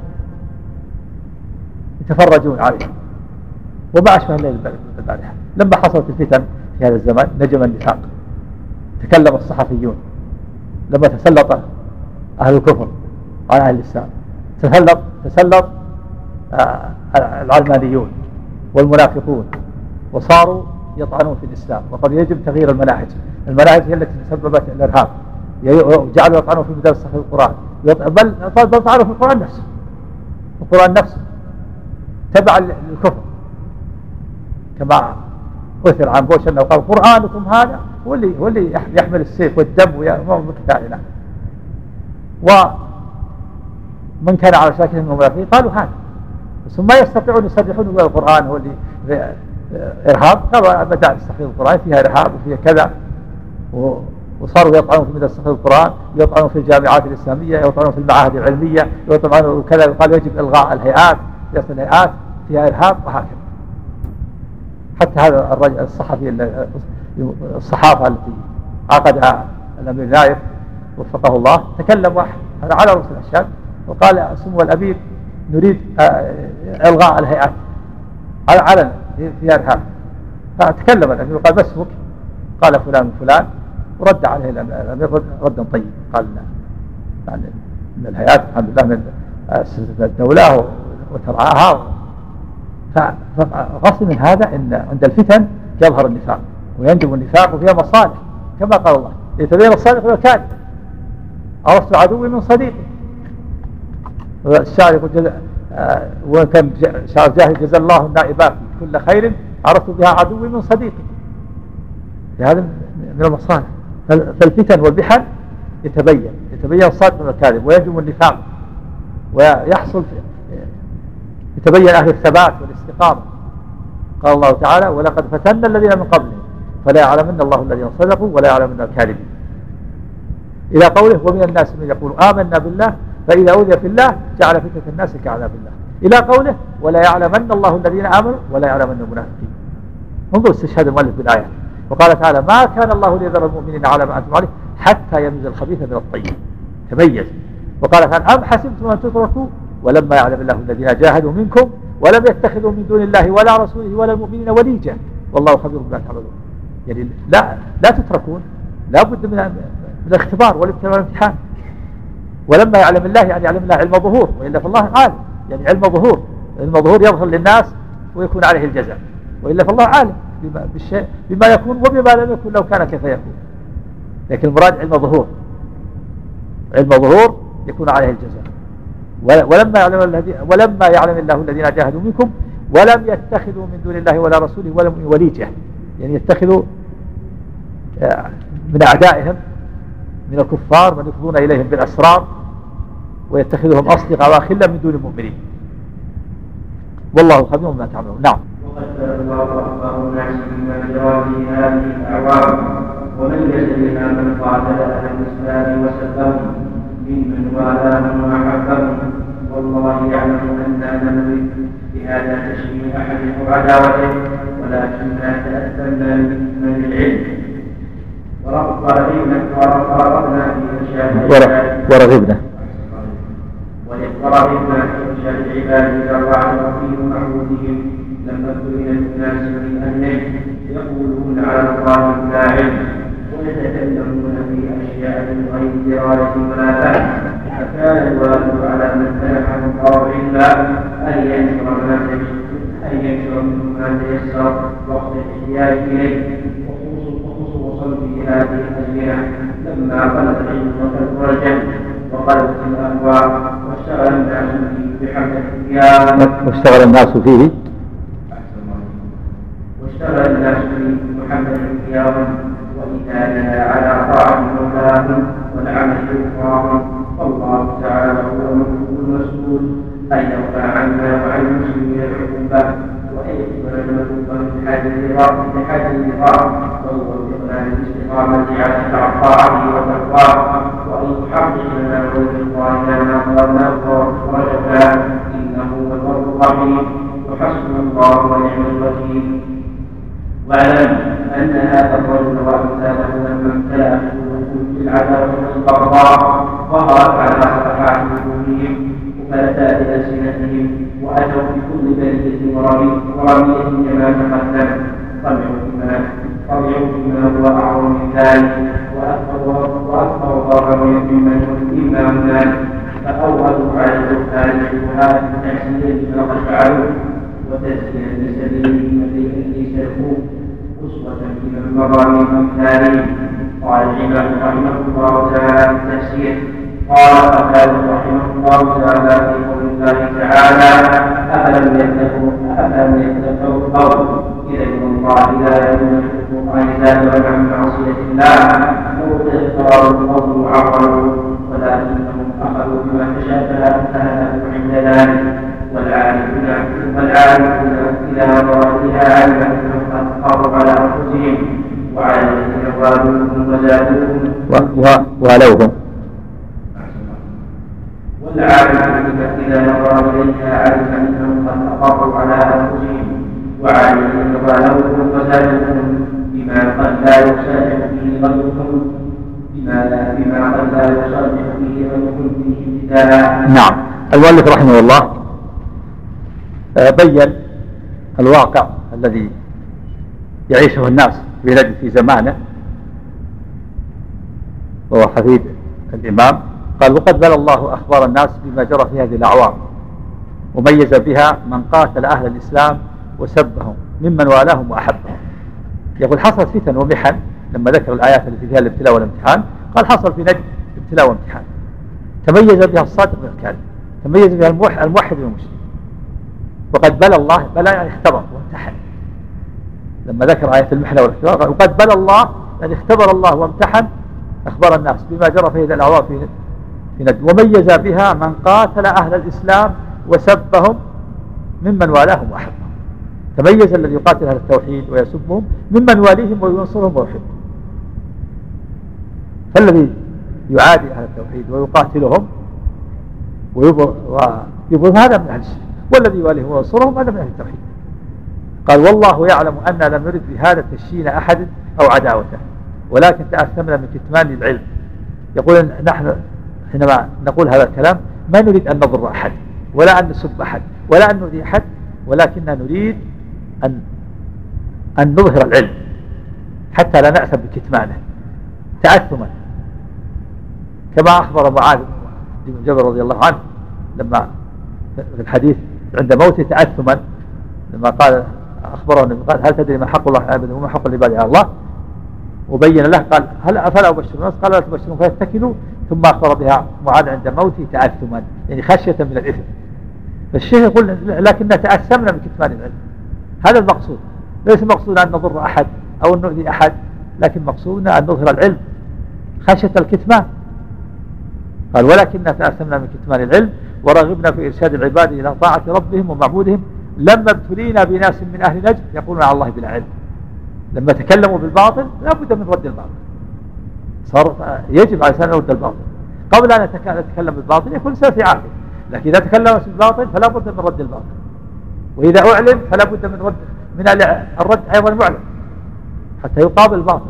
يتفرجون عليهم. وما أشبه الليل البارحة لما حصلت الفتن في هذا الزمان نجم النفاق تكلم الصحفيون لما تسلط أهل الكفر على أهل الإسلام تسلط تسلط آه العلمانيون والمنافقون وصاروا يطعنون في الإسلام وقد يجب تغيير المناهج. المناهج هي التي سببت الإرهاب جعلوا يطعنوا في مدارس القرآن بل بل طعنوا في القرآن نفسه. القرآن نفسه تبع للكفر كما أثر عن بوش أنه قال قرآنكم هذا هو اللي هو اللي يحمل السيف والدم ويأمر بقتالنا. ومن كان على شاكل من المنافقين قالوا هذا ثم ما يستطيعون يصرحون أن القرآن هو اللي إرهاب. قالوا مدارس تحفيظ القرآن فيها إرهاب وفيها كذا وصاروا يطعنون في مدارس تحفيظ القرآن يطعنون في الجامعات الإسلامية يطعنون في المعاهد العلمية يطعنون وكذا. وقال يجب إلغاء الهيئات رئاسة الهيئات فيها إرهاب وهكذا. حتى هذا الرجل الصحفي الصحافة التي عقدها الأمير نايف وفقه الله تكلم واحد هذا على رؤوس الأشهاد وقال سمو الأمير نريد إلغاء الهيئات على علن فيها إرهاب. فتكلم الأمير وقال بس اسمك قال فلان وفلان ورد عليه الأمير ردا طيب قال يعني من الهيئات الحمد لله من الدولة وترعاها. فغص من هذا أن عند الفتن يظهر النفاق وينجم النفاق وفيها مصالح كما قال الله يتبين الصادق والكاذب عرفت عدوي من صديقي. الشاعر يقول جزا آه وكان شاعر جاهل جزا الله النائبات كل خير عرفت بها عدوي من صديقي. هذا من المصالح. فالفتن والبحث يتبين يتبين الصادق من الكاذب وينجم النفاق ويحصل يتبين أهل الثبات والاستقامة. قال الله تعالى ولقد فتنا الذين من قبلهم فلا يعلمن الله الذين صدقوا ولا يعلمن الكاذبين، إلى قوله ومن الناس من يقول آمنا بالله فإذا أوذي في الله جعل فتنة الناس كعذاب الله، إلى قوله ولا يعلمن الله الذين آمنوا ولا يعلمن المنافقين. انظر استشهاد المؤلف بالآية. وقال تعالى ما كان الله ليذر المؤمنين على ما أنتم عليه حتى يميز الخبيث من الطيب تميز. وقال تعالى أم حسبتم أن تتركوا ولما يعلم الله الذين جاهدوا منكم ولم يتخذوا من دون الله ولا رسوله ولا المؤمنين وليجا والله خبير بما تعملون. يعني لا لا تتركون، لا بد من من الاختبار والابتلاء والامتحان. ولما يعلم الله يعني يعلم الله علم ظهور، وإلا فالله عالم، يعني علم ظهور، علم ظهور يظهر للناس ويكون عليه الجزاء، وإلا فالله عالم بما, بالشيء بما يكون وبما لم يكن لو كان كيف يكون. لكن المراد علم ظهور، علم ظهور يكون عليه الجزاء. ولما يعلم الذين ولما يعلم الله الذين جاهدوا منكم ولم يتخذوا من دون الله ولا رسوله ولا وليجه، يعني يتخذوا من أعدائهم من الكفار من يفضون إليهم بالأسرار ويتخذهم أصدقاء وأخلا من دون المؤمنين والله خبير بما تعملون. نعم. وقد الله أخبار الناس بما جرى في هذه الأعوام وميز بها من قاتل أهل الإسلام وسبهم ممن والاهم وأحبهم، والله يعلم أننا نريد بهذا تشبيه أحد عداوته ولكننا تأثرنا من العلم ورغبنا في إرشاد ورغبنا ورغبنا في إرشاد العباد إلى الله وفي معبودهم لما كن الناس من أهله يقولون على الله بلا علم ويتكلمون في أشياء من غير دراسة ولا فهم، فكان الواجب على من سمح الله علما أن ينشر ما أن ينشر منه ما تيسر وقت الاحتياج إليه، وخصوصا في هذه الأزمنة لما قلت العلم وكثر الجهل وقلت الأهواء واشتغل الناس فيه بحمد القيام واشتغل الناس فيه واشتغل الناس فيه بحمد القيام وإتانها على طاعة مولاهم والعمل بإكرامهم، والله تعالى هو المسؤول أن يرفع عنا وعن المسلمين العقوبة وأن يكون المذوب من حد النظام ويوفقنا للاستقامة على طاعته وتقواه وأن يحقق لنا ويرضانا ما قالناه ورجبنا إنه هو البر الرحيم وحسبنا الله ونعم الوكيل. واعلم أن هذا الرجل وأمثاله لما امتلأ بالعداوة والبغضاء ظهرت على صفحات وجوههم وفلتات ألسنتهم وأتوا بكل برية ورمية كما تقدم، طمعوا بما طمعوا بما هو أعظم من ذلك وأكثر ضررا مما هنالك، فأوردوا على الدخان الشبهات تحسينا بما قد فعلوا وتسليا لسبيلهم الذي سلكوه أسوة بمن مضى من أمثالهم. قال الإمام رحمه الله تعالى في التفسير قال قتادة رحمه الله تعالى في قول الله تعالى أفلم يتقوا أفلم يتقوا القول إذا الله لا يكون في القرآن زاد عن معصية الله لو اختاروا القول وعقلوا ولكنهم أخذوا بما تشابه فهلكوا عند ذلك. والعارفون والعارفون إلى مرادها علما أنهم قد قروا على أنفسهم وعلى الذين والوهم وزادوهم ولوهم والعارفون إذا نظر إليها علم أنهم قد أقروا على أنفسهم وعلى الذين والوهم وزادوهم بما قد لا يصالح به غيرهم بما بما قد لا يصالح به غيرهم فيه ابتداء. نعم. المؤلف رحمه الله بين الواقع الذي يعيشه الناس بلد في زمانه وهو حفيد الإمام. قال وقد بلى الله أخبار الناس بما جرى في هذه الأعوام وميز بها من قاتل أهل الإسلام وسبهم ممن والاهم وأحبهم. يقول حصلت فتن ومحن لما ذكر الآيات التي فيها الابتلاء والامتحان قال حصل في نجد ابتلاء وامتحان تميز بها الصادق من الكاذب، تميز بها الموحد من المشرك. وقد بلى الله، بلى يعني اختبر وامتحن، لما ذكر آية المحنة والاختبار قال وقد بلى الله يعني اختبر الله وامتحن أخبار الناس بما جرى في هذه الأعوام في في ند، وميز بها من قاتل أهل الإسلام وسبهم ممن والاهم وأحبهم. تميز الذي يقاتل أهل التوحيد ويسبهم ممن واليهم وينصرهم ويحبهم. فالذي يعادي أهل التوحيد ويقاتلهم ويبغض هذا من أهل الشرك، والذي يواليهم وينصرهم هذا من أهل التوحيد. قال والله يعلم أننا لم نرد بهذا تشين أحد أو عداوته، ولكن تأثمنا من كتمان العلم. يقول نحن حينما نقول هذا الكلام ما نريد أن نضر أحد ولا أن نسب أحد ولا أن نؤذي أحد، ولكننا نريد أن أن نظهر العلم حتى لا نأثم بكتمانه تأثما، كما أخبر معاذ بن جبل رضي الله عنه لما في الحديث عند موته تأثما، لما قال أخبره النبي قال هل تدري ما حق الله على عباده وما حق العباد على الله، وبين له قال هل أفلا أبشر الناس قال لا تبشرون فيتكلوا، ثم أخبر بها معاذ عند موته تأثما يعني خشية من الإثم. فالشيخ يقول لكننا تأثمنا من كتمان العلم، هذا المقصود، ليس المقصود أن نضر أحد أو أن نؤذي أحد، لكن مقصودنا أن نظهر العلم خشية الكتمان. قال ولكننا تأثمنا من كتمان العلم ورغبنا في إرشاد العباد إلى طاعة ربهم ومعبودهم لما ابتلينا بناس من أهل نجد يقولون على الله بلا علم. لما تكلموا بالباطل لا بد من رد الباطل، صار يجب على الإنسان أن يرد الباطل قبل أن نتكلم بالباطل، يكون الإنسان في عافية. لكن إذا تكلم بالباطل فلا بد من رد الباطل، وإذا أعلن فلا بد من رد من الرد أيضا المعلن حتى يقابل الباطل.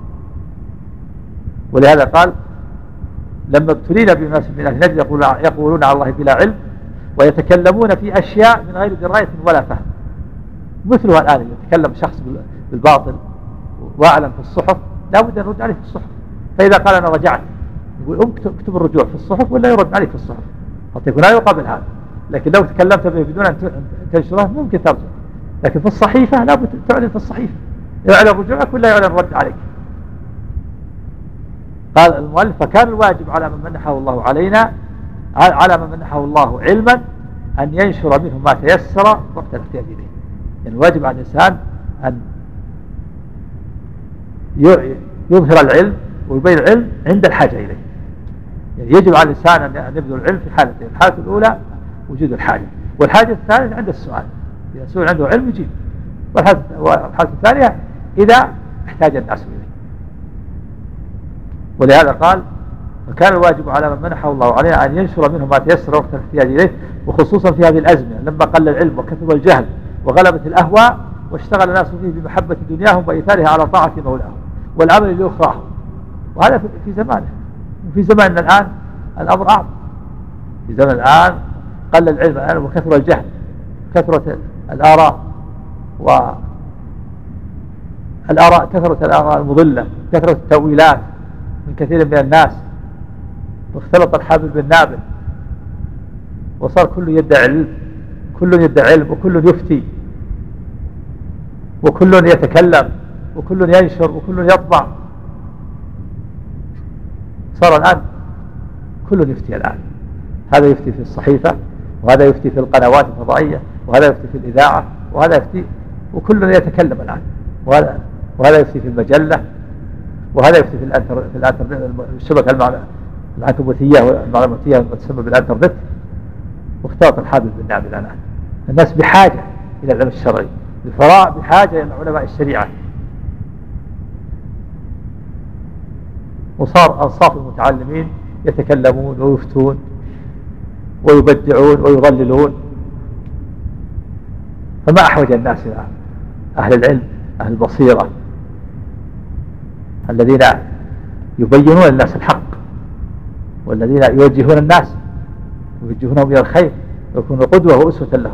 ولهذا قال لما ابتلينا بناس من أهل نجد يقولون على الله بلا علم ويتكلمون في أشياء من غير دراية ولا فهم. مثلها الآن يتكلم شخص بالباطل وأعلن في الصحف لا بد أن يرد عليه في الصحف، فإذا قال أنا رجعت يقول اكتب الرجوع في الصحف ولا يرد عليه في الصحف حتى يكون لا يقابل هذا. لكن لو تكلمت به بدون أن تنشره ممكن ترجع، لكن في الصحيفة لا بد تعلن في الصحيفة يعلن رجوعك ولا يعلن الرد عليك. قال المؤلف فكان الواجب على من منحه الله علينا على من منحه الله علما أن ينشر منه ما تيسر وقت الاحتياج إليه. يعني الواجب على الإنسان أن يظهر العلم ويبين العلم عند الحاجة إليه. يعني يجب على الإنسان أن يبذل العلم في حالتين، الحالة الأولى وجود الحاجة، والحاجة الثانية عند السؤال، إذا سئل عنده علم يجيب، والحالة الثانية إذا احتاج الناس إليه. ولهذا قال فكان الواجب على من منحه الله علينا أن ينشر منه ما تيسر وقت الاحتياج إليه، وخصوصا في هذه الأزمنة لما قل العلم وكثر الجهل وغلبت الأهواء واشتغل الناس فيه بمحبة دنياهم وإيثارها على طاعة مولاهم والعمل لأخراهم. وهذا في زمانه، وفي زماننا الآن الأمر أعظم. في زمن الآن قل العلم الآن وكثر الجهل، كثرة الآراء والآراء كثرة الآراء المضلة، كثرة التأويلات من كثير من الناس، واختلط الحابل بالنابل، وصار كل يدعي علم، كل يدعي علم وكل يفتي وكل يتكلم وكل ينشر وكل يطبع. صار الآن كل يفتي الآن، هذا يفتي في الصحيفة وهذا يفتي في القنوات الفضائية وهذا يفتي في الإذاعة وهذا يفتي، وكل يتكلم الآن، وهذا وهذا يفتي في المجلة وهذا يفتي في الانتر في الانترنت الشبكة العنكبوتية والمعلوماتية تسمى بالانترنت. واختلط الحابل بالنابل الآن. الناس بحاجة إلى العلم الشرعي، الفراء بحاجة إلى علماء الشريعة، وصار أنصاف المتعلمين يتكلمون ويفتون ويبدعون ويضللون. فما أحوج الناس إلى أهل العلم أهل البصيرة الذين يبينون للناس الحق، والذين يوجهون الناس ويوجهونهم إلى الخير ويكونوا قدوة وأسوة لهم.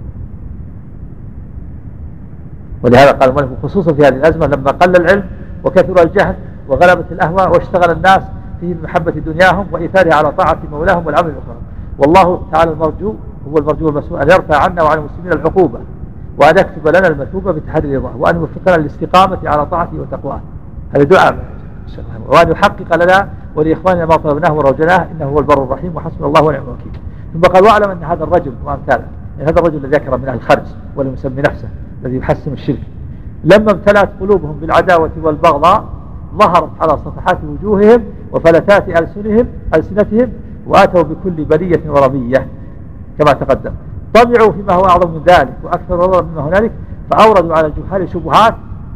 ولهذا قال المؤلف خصوصا في هذه الأزمة لما قل العلم وكثر الجهل وغلبت الأهواء واشتغل الناس في محبة دنياهم وإيثارها على طاعة مولاهم والعمل الأخرى. والله تعالى المرجو هو المرجو المسؤول أن يرفع عنا وعن المسلمين العقوبة، وأن يكتب لنا المثوبة بتحري رضاه، وأن يوفقنا للاستقامة على طاعته وتقواه. هذا دعاء، وأن يحقق لنا ولإخواننا ما طلبناه ورجناه إنه هو البر الرحيم وحسبنا الله ونعم الوكيل. ثم قال واعلم أن هذا الرجل وأمثاله، يعني هذا الرجل الذي ذكر من أهل الخرج ولم يسمي نفسه الذي يحسن الشرك، لما امتلأت قلوبهم بالعداوة والبغضاء ظهرت على صفحات وجوههم وفلتات ألسنهم ألسنتهم وآتوا بكل بلية وربية كما تقدم. طمعوا فيما هو أعظم من ذلك وأكثر ضررا مما هنالك، فأوردوا على الجهال شبهات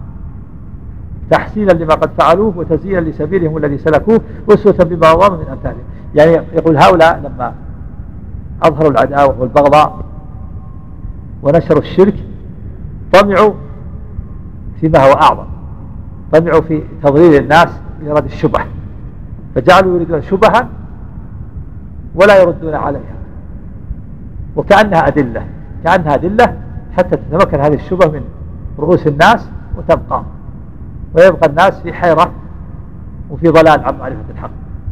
تحسينا لما قد فعلوه وتزيينا لسبيلهم الذي سلكوه وأسوة بما مضى من أمثالهم. يعني يقول هؤلاء لما أظهروا العداوة والبغضاء ونشروا الشرك طمعوا فيما هو أعظم، طمعوا في تضليل الناس بإيراد الشبه، فجعلوا يريدون شبها ولا يردون عليها وكأنها أدلة، كأنها أدلة حتى تتمكن هذه الشبه من رؤوس الناس وتبقى، ويبقى الناس في حيرة وفي ضلال عن معرفة الحق.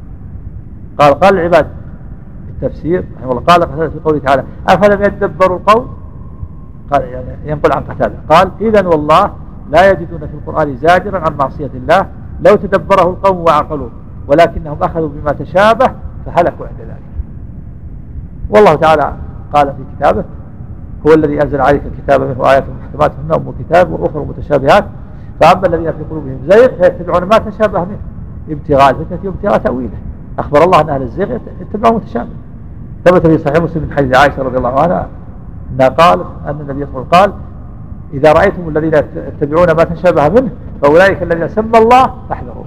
قال قال العباد في التفسير رحمه الله، قال في قوله تعالى أفلم يتدبروا القول، قال يعني ينقل عن قتادة قال إذن والله لا يجدون في القرآن زاجرا عن معصية الله لو تدبره القوم وعقلوه، ولكنهم أخذوا بما تشابه فهلكوا عند ذلك. والله تعالى قال في كتابه هو الذي أنزل عليك الكتاب منه آيات محكمات هن أم الكتاب وأخرى متشابهات، فأما الذين في قلوبهم زيغ فيتبعون ما تشابه منه ابتغاء الفتنة وابتغاء تأويله. أخبر الله أن أهل الزيغ يتبعون متشابه. ثبت في صحيح مسلم من حديث عائشة رضي الله عنها أنها قال أن النبي صلى الله عليه وسلم قال إذا رأيتم الذين يتبعون ما تشابه منه فأولئك الذين سمى الله فاحذروه.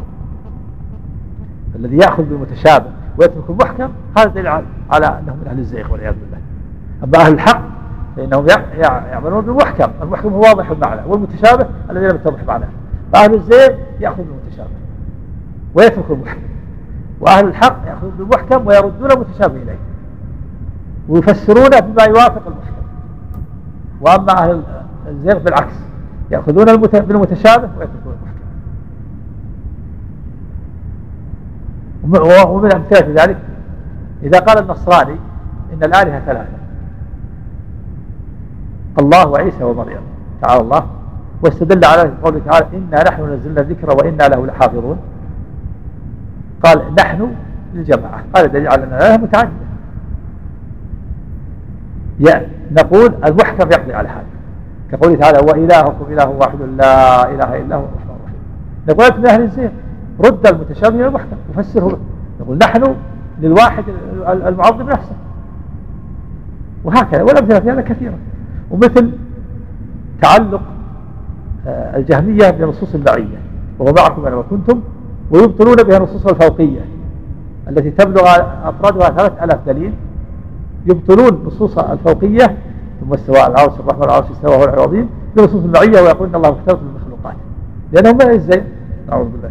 الذي يأخذ بالمتشابه ويترك المحكم هذا دليل على أنهم من أهل الزيغ والعياذ بالله. أما أهل الحق فإنهم يعملون بالمحكم، المحكم هو واضح المعنى، والمتشابه الذي لم يتضح معناه. فأهل الزيغ يأخذ بالمتشابه ويترك المحكم، وأهل الحق يأخذون بالمحكم ويردون المتشابه إليه ويفسرونه بما يوافق المحكم. وأما أهل الزيغ بالعكس يأخذون بالمتشابه ويتركون المحكم. ومن أمثلة ذلك إذا قال النصراني إن الآلهة ثلاثة، الله وعيسى ومريم تعالى الله، واستدل على قوله تعالى إنا نحن نزلنا الذكر وإنا له لحافظون، قال نحن للجماعة، هذا دليل على أن الآلهة متعددة. يعني نقول المحكم يقضي على هذا كقوله تعالى وإلهكم إله واحد لا إله إلا هو الرحمن الرحيم. نقول أنت من أهل الزيغ رد المتشابه إلى المحكم وفسره به، نقول نحن للواحد المعظم نفسه، وهكذا. والأمثلة في هذا كثيرة. ومثل تعلق الجهمية بنصوص المعية وهو معكم أينما كنتم، ويبطلون بها النصوص الفوقية التي تبلغ أفرادها ثلاث ألاف دليل، يبطلون نصوص الفوقية ثم استوى على العرش الرحمن العرش استوى هو العظيم بنصوص المعية ويقول إن الله مختلط بالمخلوقات لأنهم من الزين. نعوذ بالله.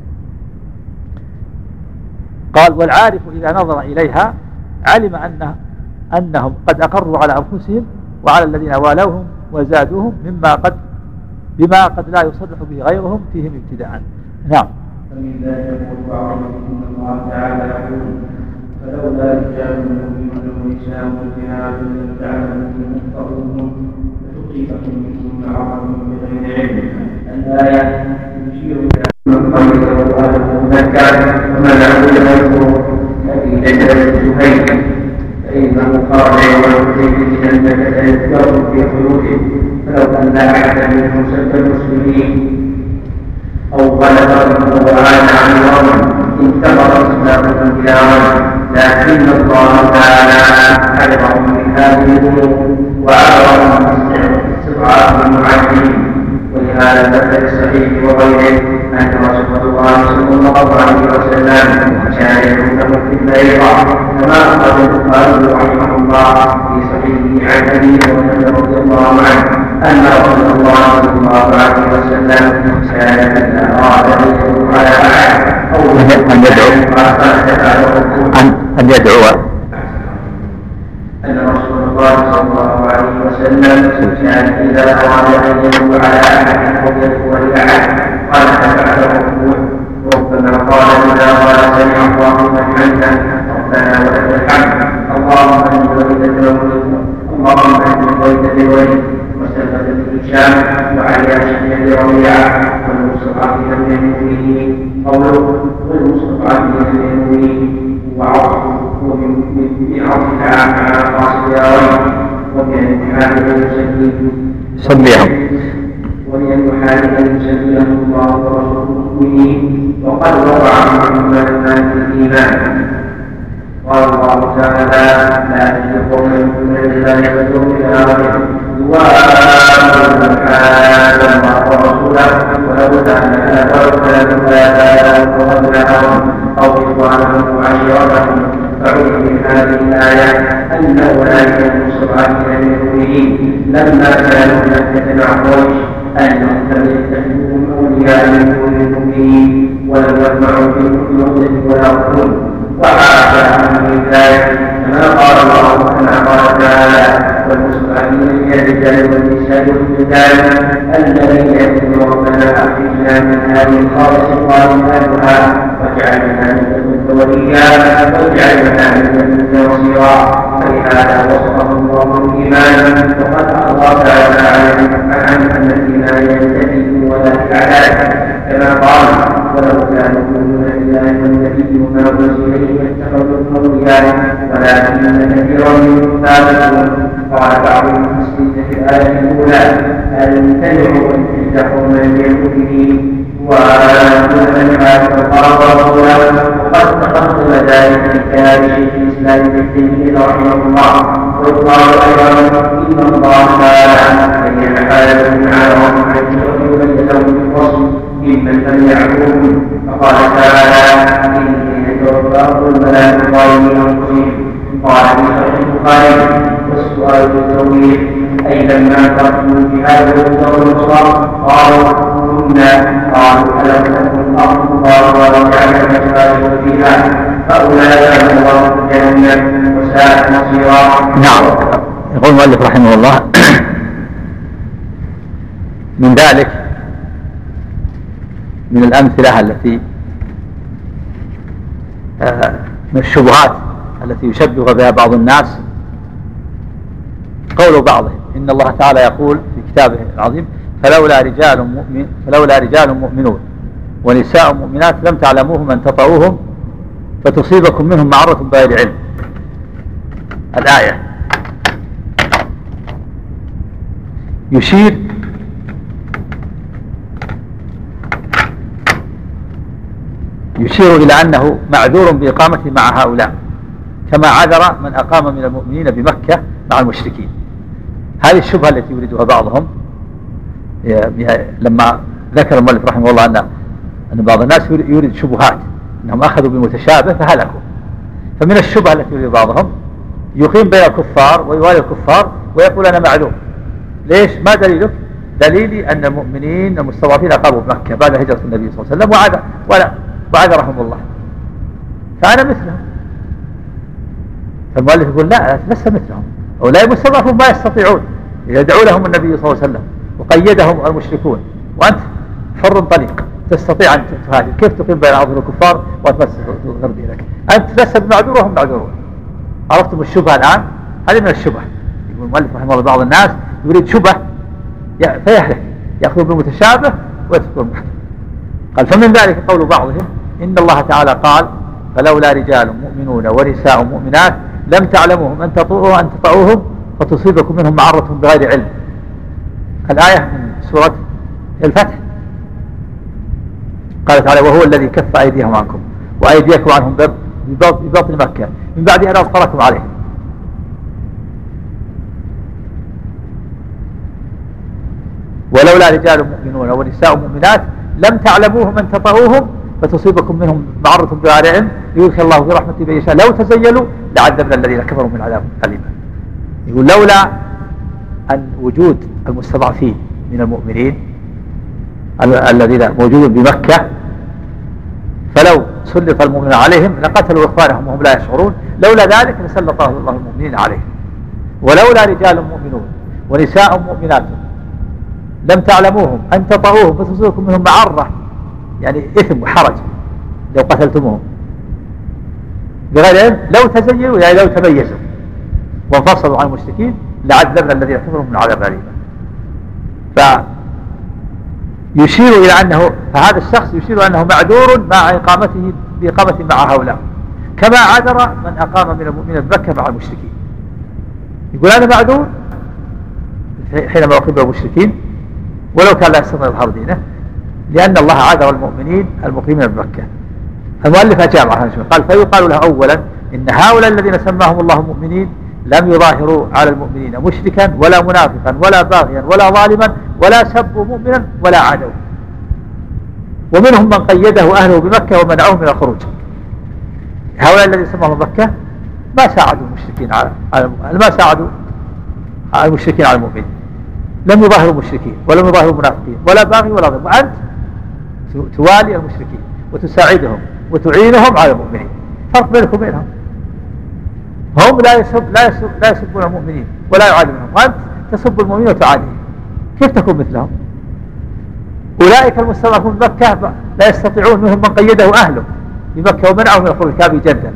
قال والعارف إذا نظر إليها علم أن أنهم قد أقروا على أنفسهم وعلى الذين والوهم وزادوهم مما قد بما قد لا يصرح به غيرهم فيهم ابتداء. نعم. فمن ذلك بعضهم ان الله تعالى يقول فلولا رجال مؤمنون ونساء مؤمنات لم تعلموا مخطئون فتصيبكم منهم معرض بغير علم. الآية تشير إلى من قبل الله مذكر ومنعه غيره الذي نزل زهير، فإنه قال والحديث أنك سيذكر في خلوده، فلو أن أحدا منهم سب المسلمين أو غلبهم وعاد عن الأرض انتظر إسلامهم إلى رجل، لكن الله تعالى حذرهم من هذه الأمور وأمرهم باستضعاف المعلمين. ولهذا المثل الصحيح وغيره أن رسول الله صلى الله عليه وسلم كان يكون في البيضاء كما أخرج البخاري رحمه الله في صحيحه عن أبي هريرة رضي الله عنه أن رسول الله صلى الله عليه وسلم كان إذا أراد أن يدعو على أحد أو أن يدعو أن يدعو أن رسول الله صلى الله عليه وسلم كان إذا أراد أن يدعو على أحد أو يدعو لأحد قال فبعد الركوع، وربما قال إذا قال سمع الله لمن حمده ربنا ولك الحمد اللهم أنت وليت بالولد اللهم أنت وليت بالولد. وثبت في هشام وعلي بن ربيعة والمستضعفين من المؤمنين قوله والمستضعفين من المؤمنين وعرفوا ومن عرضها على قاصدين ومن المحال سميهم ومن المحال أن يسميه الله ورسوله به وقد وضع مما في الإيمان. قال الله تعالى: لا تجد قوما يؤمنون بالله واليوم الآخر يوافقون من حاد الله ورسوله ولو كان أبناءهم أو إخوانهم وعشيرتهم. فعلم من هذه الآية أن أولئك المستضعفين من المؤمنين لما كانوا يتبع قريش أنهم لم يتخذوهم أولياء من دون المؤمنين ولم يطمعوا في كل وقت ولا قرون. وعاد من ذلك كما قال الله كما قال تعالى: والمستضعفين من الرجال والنساء والولدان الذين يقولون ربنا أخرجنا من هذه الخاصة طائفتها واجعلنا من لدنك وليا واجعلنا من لدنك نصيرا. فلهذا وصفه الله بالإيمان وقد أخبر تعالى عن أن الإيمان ينتهي ولا يعلى كما قال: ولو كانوا يؤمنون بالله والنبي وما أنزل إليه اتخذوهم أولياء ولكن كثيرا منهم فاسقون. قال بعض المفسرين في الآية الأولى: أن تدعوا أن تلتقوا من المؤمنين وأن قال رسوله. وقد تقدم ذلك في كلام شيخ الإسلام ابن تيمية رحمه الله. ويقال أيضا: إن الله تعالى بين حالة على رحمة وبينهم بالفصل ممن لم يعبدوه. فقال تعالى: إني يتوفاكم الملائكة ظالمي أنفسهم. قال في شرح البخاري: والسؤال بالتوحيد أي لما تركوا بهذا الوصول والنصر قالوا كنا قالوا ألم تكن الأرض الله وجعلنا نسائر فيها فأولئك الله جهنم وساءت مصيرا. نعم. يقول المؤلف رحمه الله: من ذلك من الأمثلة التي من الشبهات التي يشبه بها بعض الناس قول بعضهم إن الله تعالى يقول في كتابه العظيم: فلولا رجال مؤمن فلولا رجال مؤمنون ونساء مؤمنات لم تعلموهم أن تطؤوهم فتصيبكم منهم معرة بغير علم. الآية يشير يشير إلى أنه معذور بإقامته مع هؤلاء كما عذر من أقام من المؤمنين بمكة مع المشركين. هذه الشبهة التي يريدها بعضهم لما ذكر المؤلف رحمه الله أن أن بعض الناس يريد شبهات أنهم أخذوا بالمتشابه فهلكوا. فمن الشبهة التي يريد بعضهم يقيم بين الكفار ويوالي الكفار ويقول أنا معذور. ليش؟ ما دليلك؟ دليلي أن المؤمنين المستضعفين أقاموا بمكة بعد هجرة النبي صلى الله عليه وسلم وعذر ولا وعذرهم الله فأنا مثلهم. فالمؤلف يقول لا لست مثلهم، أولئك المستضعفون ما يستطيعون يدعو لهم النبي صلى الله عليه وسلم وقيدهم المشركون وأنت حر طليق تستطيع أن تهاجر. كيف تقيم بين أظهر الكفار وأنت تغير دينك؟ أنت لست بمعذور وهم معذورون. عرفتم الشبهة الآن؟ هذه من الشبهة. يقول المؤلف رحمه الله بعض الناس يريد شبهة فيهلك يأخذ بالمتشابه ويترك المحكم. قال فمن ذلك قول بعضهم إن الله تعالى قال: فلولا رجال مؤمنون ونساء مؤمنات لم تعلموهم أن تطؤوا أن تطؤوهم فتصيبكم منهم معرة بغير علم. الآية من سورة الفتح. قال تعالى: وهو الذي كف أيديهم عنكم وأيديكم عنهم ببطن مكة من بعد أن أظفركم عليهم. ولولا رجال مؤمنون ونساء مؤمنات لم تعلموهم أن تطؤوهم فتصيبكم منهم معرة بغير علم يدخل الله في رحمته من يشاء لو تزيلوا لعذبنا الذين كفروا من عذاب أليم. يقول لولا أن وجود المستضعفين من المؤمنين الذين موجودون بمكة فلو سلط المؤمنين عليهم لقتلوا إخوانهم وهم لا يشعرون. لولا ذلك لسلط الله المؤمنين عليهم. ولولا رجال مؤمنون ونساء مؤمنات لم تعلموهم أن تطؤوهم فتصيبكم منهم معرة يعني إثم وحرج لو قتلتموهم بغير علم لو تزيلوا يعني لو تميزوا وانفصلوا عن المشركين لعذبنا الذين كفروا من عذاب أليم. فيشير إلى أنه فهذا الشخص يشير أنه معذور مع إقامته بإقامته مع هؤلاء كما عذر من أقام من المؤمنين بمكة مع المشركين. يقول أنا معذور حينما أقيم المشركين ولو كان لا يستطيع إظهار دينه، لأن الله عذر المؤمنين المقيمين بمكة. المؤلف أجاب عنه قال فيقال له أولا إن هؤلاء الذين سماهم الله مؤمنين لم يظاهروا على المؤمنين مشركا ولا منافقا ولا باغيا ولا ظالما ولا سبوا مؤمنا ولا عادوا، ومنهم من قيده أهله بمكة ومنعوه من الخروج. هؤلاء الذين سماهم مكة ما ساعدوا المشركين على ما ساعدوا على المشركين على المؤمنين، لم يظاهروا المشركين ولم يظاهروا المنافقين ولا باغي ولا ظالم، وأنت توالي المشركين وتساعدهم وتعينهم على المؤمنين. فرق بينك وبينهم، هم لا يسب لا يسب لا يسبون المؤمنين ولا يعادونهم، وأنت تسب المؤمنين وتعاديهم، كيف تكون مثلهم؟ أولئك المستضعفون بمكة لا يستطيعون، منهم من قيده أهله بمكة ومنعه من الخروج كأبي جدة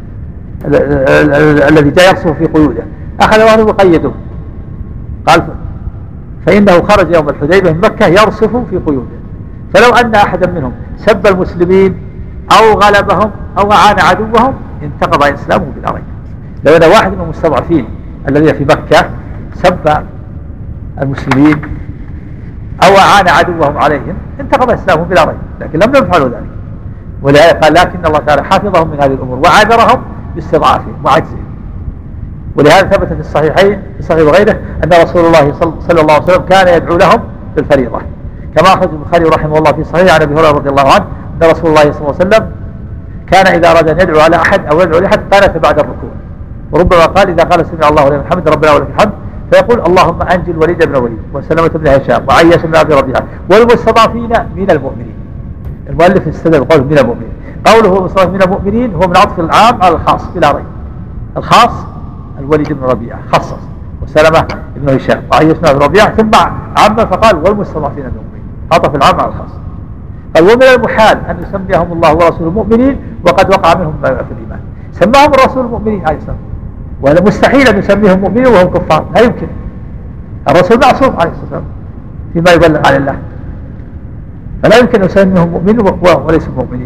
الذي جاء يرسم في قيوده، أخذ أهله وقيدوه. قال فإنه خرج يوم الحديبية من مكة يرصف في قيوده، فلو أن أحدا منهم سب المسلمين أو غلبهم أو أعان عدوهم انتقض إسلامه بلا ريب. لو أن واحد من المستضعفين الذين في مكة سب المسلمين أو أعان عدوهم عليهم انتقض إسلامه بلا ريب، لكن لم يفعلوا ذلك. ولهذا قال لكن الله تعالى حفظهم من هذه الأمور وعذرهم باستضعافهم وعجزهم. ولهذا ثبت في الصحيحين في صحيح وغيره أن رسول الله صلى الله عليه وسلم كان يدعو لهم بالفريضة، كما أخرج البخاري رحمه الله في صحيح عن أبي هريرة رضي الله عنه أن رسول الله صلى الله عليه وسلم كان إذا أراد أن يدعو على أحد أو يدعو لأحد قانت بعد الركوع، وربما قال إذا قال سمع الله لمن حمده ربنا ولك الحمد فيقول اللهم أنجي الوليد بن الوليد وسلمة بن هشام وعياش بن أبي ربيعة والمستضعفين من المؤمنين. المؤلف استدل بقوله من المؤمنين، قوله المستضعفين من المؤمنين هو من عطف العام على الخاص بلا ريب. الخاص الوليد بن ربيعة خصص، وسلمة بن هشام وعياش بن أبي ربيعة، ثم عم فقال والمستضعفين من المؤمنين، عطف العام على الخاص. قال ومن المحال أن يسميهم الله ورسوله مؤمنين وقد وقع منهم ما يعرف الإيمان. سماهم الرسول مؤمنين عليه الصلاة والسلام، وهذا مستحيل أن يسميهم مؤمنين وهم كفار، لا يمكن. الرسول معصوم عليه الصلاة والسلام فيما يبلغ عن الله، فلا يمكن أن يسميهم مؤمنين وليسوا مؤمنين.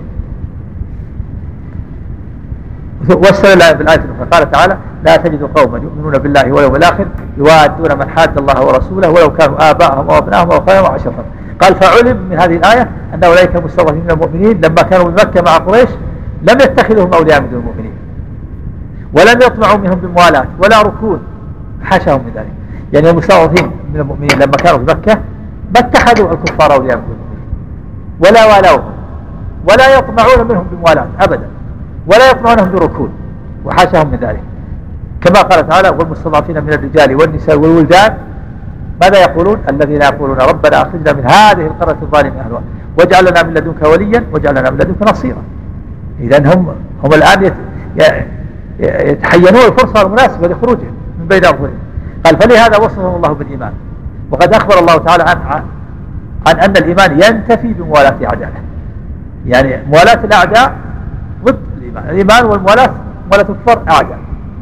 واستدل بالآية الأخرى قال تعالى لا تجد قوما يؤمنون بالله واليوم الآخر يوادون من حاد الله ورسوله ولو كانوا آباءهم أو أبناءهم أو أخوانهم أو عشيرتهم. قال فعلم من هذه الآية أن أولئك المستضعفين من المؤمنين لما كانوا بمكة مع قريش لم يتخذهم أولياء من دون المؤمنين، ولم يطمعوا منهم بموالاة ولا ركون، حاشاهم من ذلك. يعني المستضعفين من المؤمنين لما كانوا في مكة ما اتخذوا الكفار أولياء من دون المؤمنين ولا والاوهم ولا يطمعون منهم بموالاة أبدا ولا يطمعونهم بركون، وحاشاهم من ذلك. كما قال تعالى والمستضعفين من الرجال والنساء والولدان ماذا يقولون؟ الذين يقولون ربنا أخرجنا من هذه القرية الظالم أهلها واجعل لنا من لدنك وليا واجعل لنا من لدنك نصيرا. إذن هم هم الآن يتحينون الفرصة المناسبة لخروجهم من بين أظهرهم. قال فلهذا وصفهم الله بالإيمان، وقد أخبر الله تعالى عن عن أن الإيمان ينتفي بموالاة أعدائه. يعني موالاة الأعداء ضد الإيمان، الإيمان والموالاة موالاة الكفار أعداء،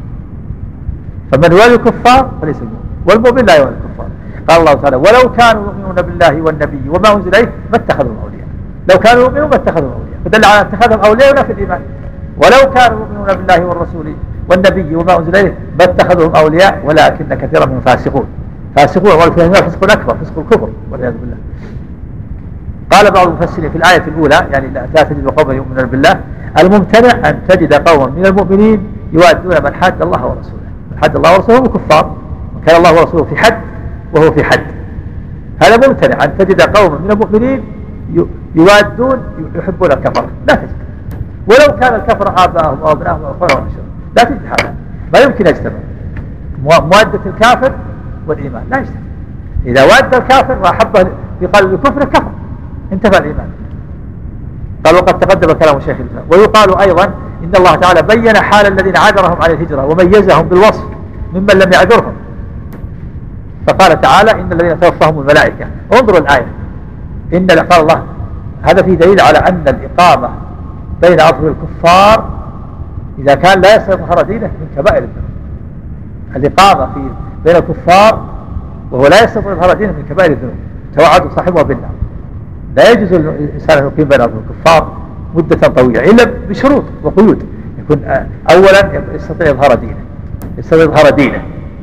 فمن يوالي الكفار فليس المؤمن، والمؤمن لا يوالي الكفار. قال الله تعالى ولو كانوا يؤمنون بالله والنبي وما أنزل إليه ما اتخذوا أولياء. لو كانوا يؤمنون ما اتخذوا أولياء، فدل على اتخاذهم أولياء في الإيمان. ولو كانوا يؤمنون بالله والرسول والنبي وما أنزل إليه ما اتخذهم أولياء ولكن كثيرا منهم فاسقون. فاسقون والفهم فسق أكبر، فسق الكفر والعياذ بالله. قال بعض المفسرين في الآية الأولى يعني لا تجد قوما يؤمنون بالله، الممتنع أن تجد قوما من المؤمنين يوادون من حاد الله ورسوله. من حاد الله ورسوله هم كفار، وكان الله ورسوله في حد وهو في حد. هذا ممتنع أن تجد قوما من المؤمنين يوادون يحبون الكفر، لا تجد. ولو كان الكفر آباءهم أو أبنائهم أو أخوانهم أو عشيرتهم، لا تجد هذا، ما يمكن يجتمع موادة الكافر والإيمان، لا يجتمع. إذا واد الكافر وأحبه في قلب الكفر كفر، انتفى الإيمان. قال وقد تقدم كلام شيخ الإسلام. ويقال أيضا إن الله تعالى بين حال الذين عذرهم عن الهجرة وميزهم بالوصف ممن لم يعذرهم، فقال تعالى إن الذين توفاهم الملائكة. انظروا الآية، إن قال الله هذا فيه دليل على أن الإقامة بين أظهر الكفار إذا كان لا يستطيع دينه من كبائر الذنوب. الإقامة في بين الكفار وهو لا يستطيع إظهار دينه من كبائر الذنوب، توعد صاحبه بالنار. لا يجوز الإنسان أن يقيم بين أظهر الكفار مدة طويلة إلا بشروط وقيود، يكون أولا يستطيع إظهار دينه، يستطيع إظهار دينه،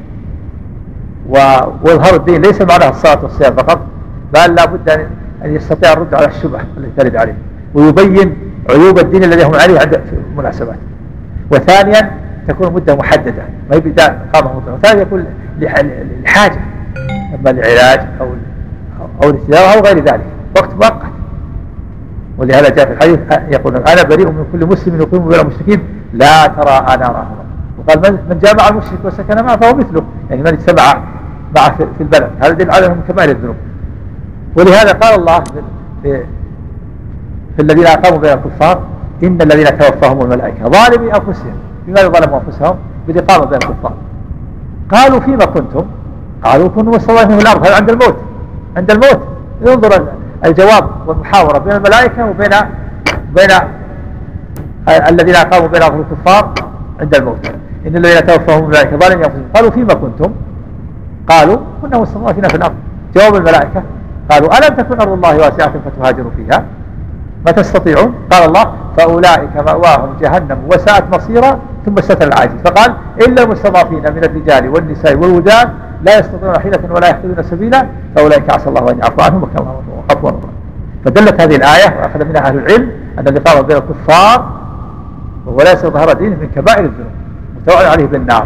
وإظهار الدين ليس معناها الصلاة والصيام فقط، بل لا بد أن يستطيع الرد على الشبهة التي ترد عليه، ويبين عيوب الدين الذي هم عليه عند المناسبات. وثانيا تكون مدة محددة، ما هي بداية إقامة مدة. وثانيا يكون لحاجة، إما لعلاج أو أو لتجارة أو غير ذلك، وقت مؤقت. ولهذا جاء في الحديث يقول أنا بريء من كل مسلم يقيم بين المشركين لا ترى أنا راهما. وقال من جامع المشرك وسكن معه فهو مثله، يعني من اجتمع معه في البلد، هذا دليل على من كبائر الذنوب. ولهذا قال الله في, في الذين أقاموا بين الكفار إن الذين توفاهم الملائكة ظالمي أنفسهم. لماذا ظلموا أنفسهم؟ بالإقامة بين الكفار. قالوا فيما كنتم؟ قالوا كنا مستضعفين في الأرض. هذا عند الموت، عند الموت ينظر الجواب والمحاورة بين الملائكة وبين بين الذين أقاموا بين الكفار عند الموت. إن الذين توفاهم الملائكة ظالمي أنفسهم. قالوا فيما كنتم؟ قالوا كنا مستضعفين في الأرض. جواب الملائكة قالوا ألم تكن أرض الله واسعة فتهاجروا فيها؟ ما تستطيعون؟ قال الله فأولئك مأواهم جهنم وساءت مصيرا. ثم استثنى العاجز فقال إلا المستضعفين من الرجال والنساء والولدان لا يستطيعون حيلة ولا يهتدون سبيلا فأولئك عسى الله أن يعفو عنهم وكان الله غفورا رحيما. فدلت هذه الآية وأخذ منها أهل العلم أن الإقامة بين الكفار وهو ليس ظهر دينه من كبائر الذنوب متوعد عليه بالنار.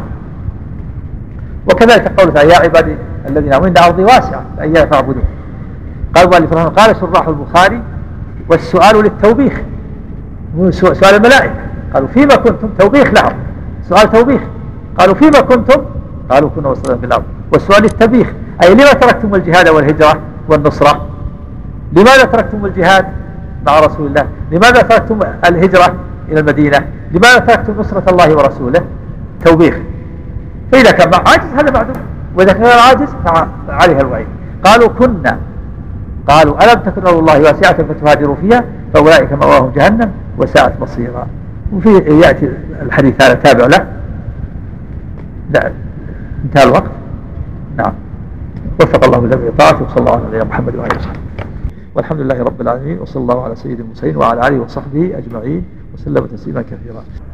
وكذلك قوله تعالى يا عبادي الذين آمنوا إن أرضي واسعة فإياي فاعبدون. قال والفرعون قال شراح البخاري والسؤال للتوبيخ، سؤال الملائكة قالوا فيما كنتم؟ توبيخ لهم، سؤال توبيخ. قالوا فيما كنتم؟ قالوا كنا مستضعفين في الأرض. والسؤال للتبيخ أي لما تركتم الجهاد والهجرة والنصرة؟ لماذا تركتم الجهاد مع رسول الله؟ لماذا تركتم الهجرة إلى المدينة؟ لماذا تركتم نصرة الله ورسوله؟ توبيخ. فإذا كان عاجز هذا معدوم، وإذا كان عاجز فعليها الوعيد. قالوا كنا، قالوا ألم تكن أرض الله واسعة فتهاجروا فيها فأولئك مأواهم جهنم وساءت مصيرا. وفي يأتي الحديث هذا تابع له. لا انتهى الوقت. نعم. وفق الله لجميع طاعته وصلى الله على نبينا محمد وآله وصحبه. والحمد لله رب العالمين وصلى الله على سيد المرسلين وعلى آله وصحبه أجمعين وسلم تسليما كثيرا.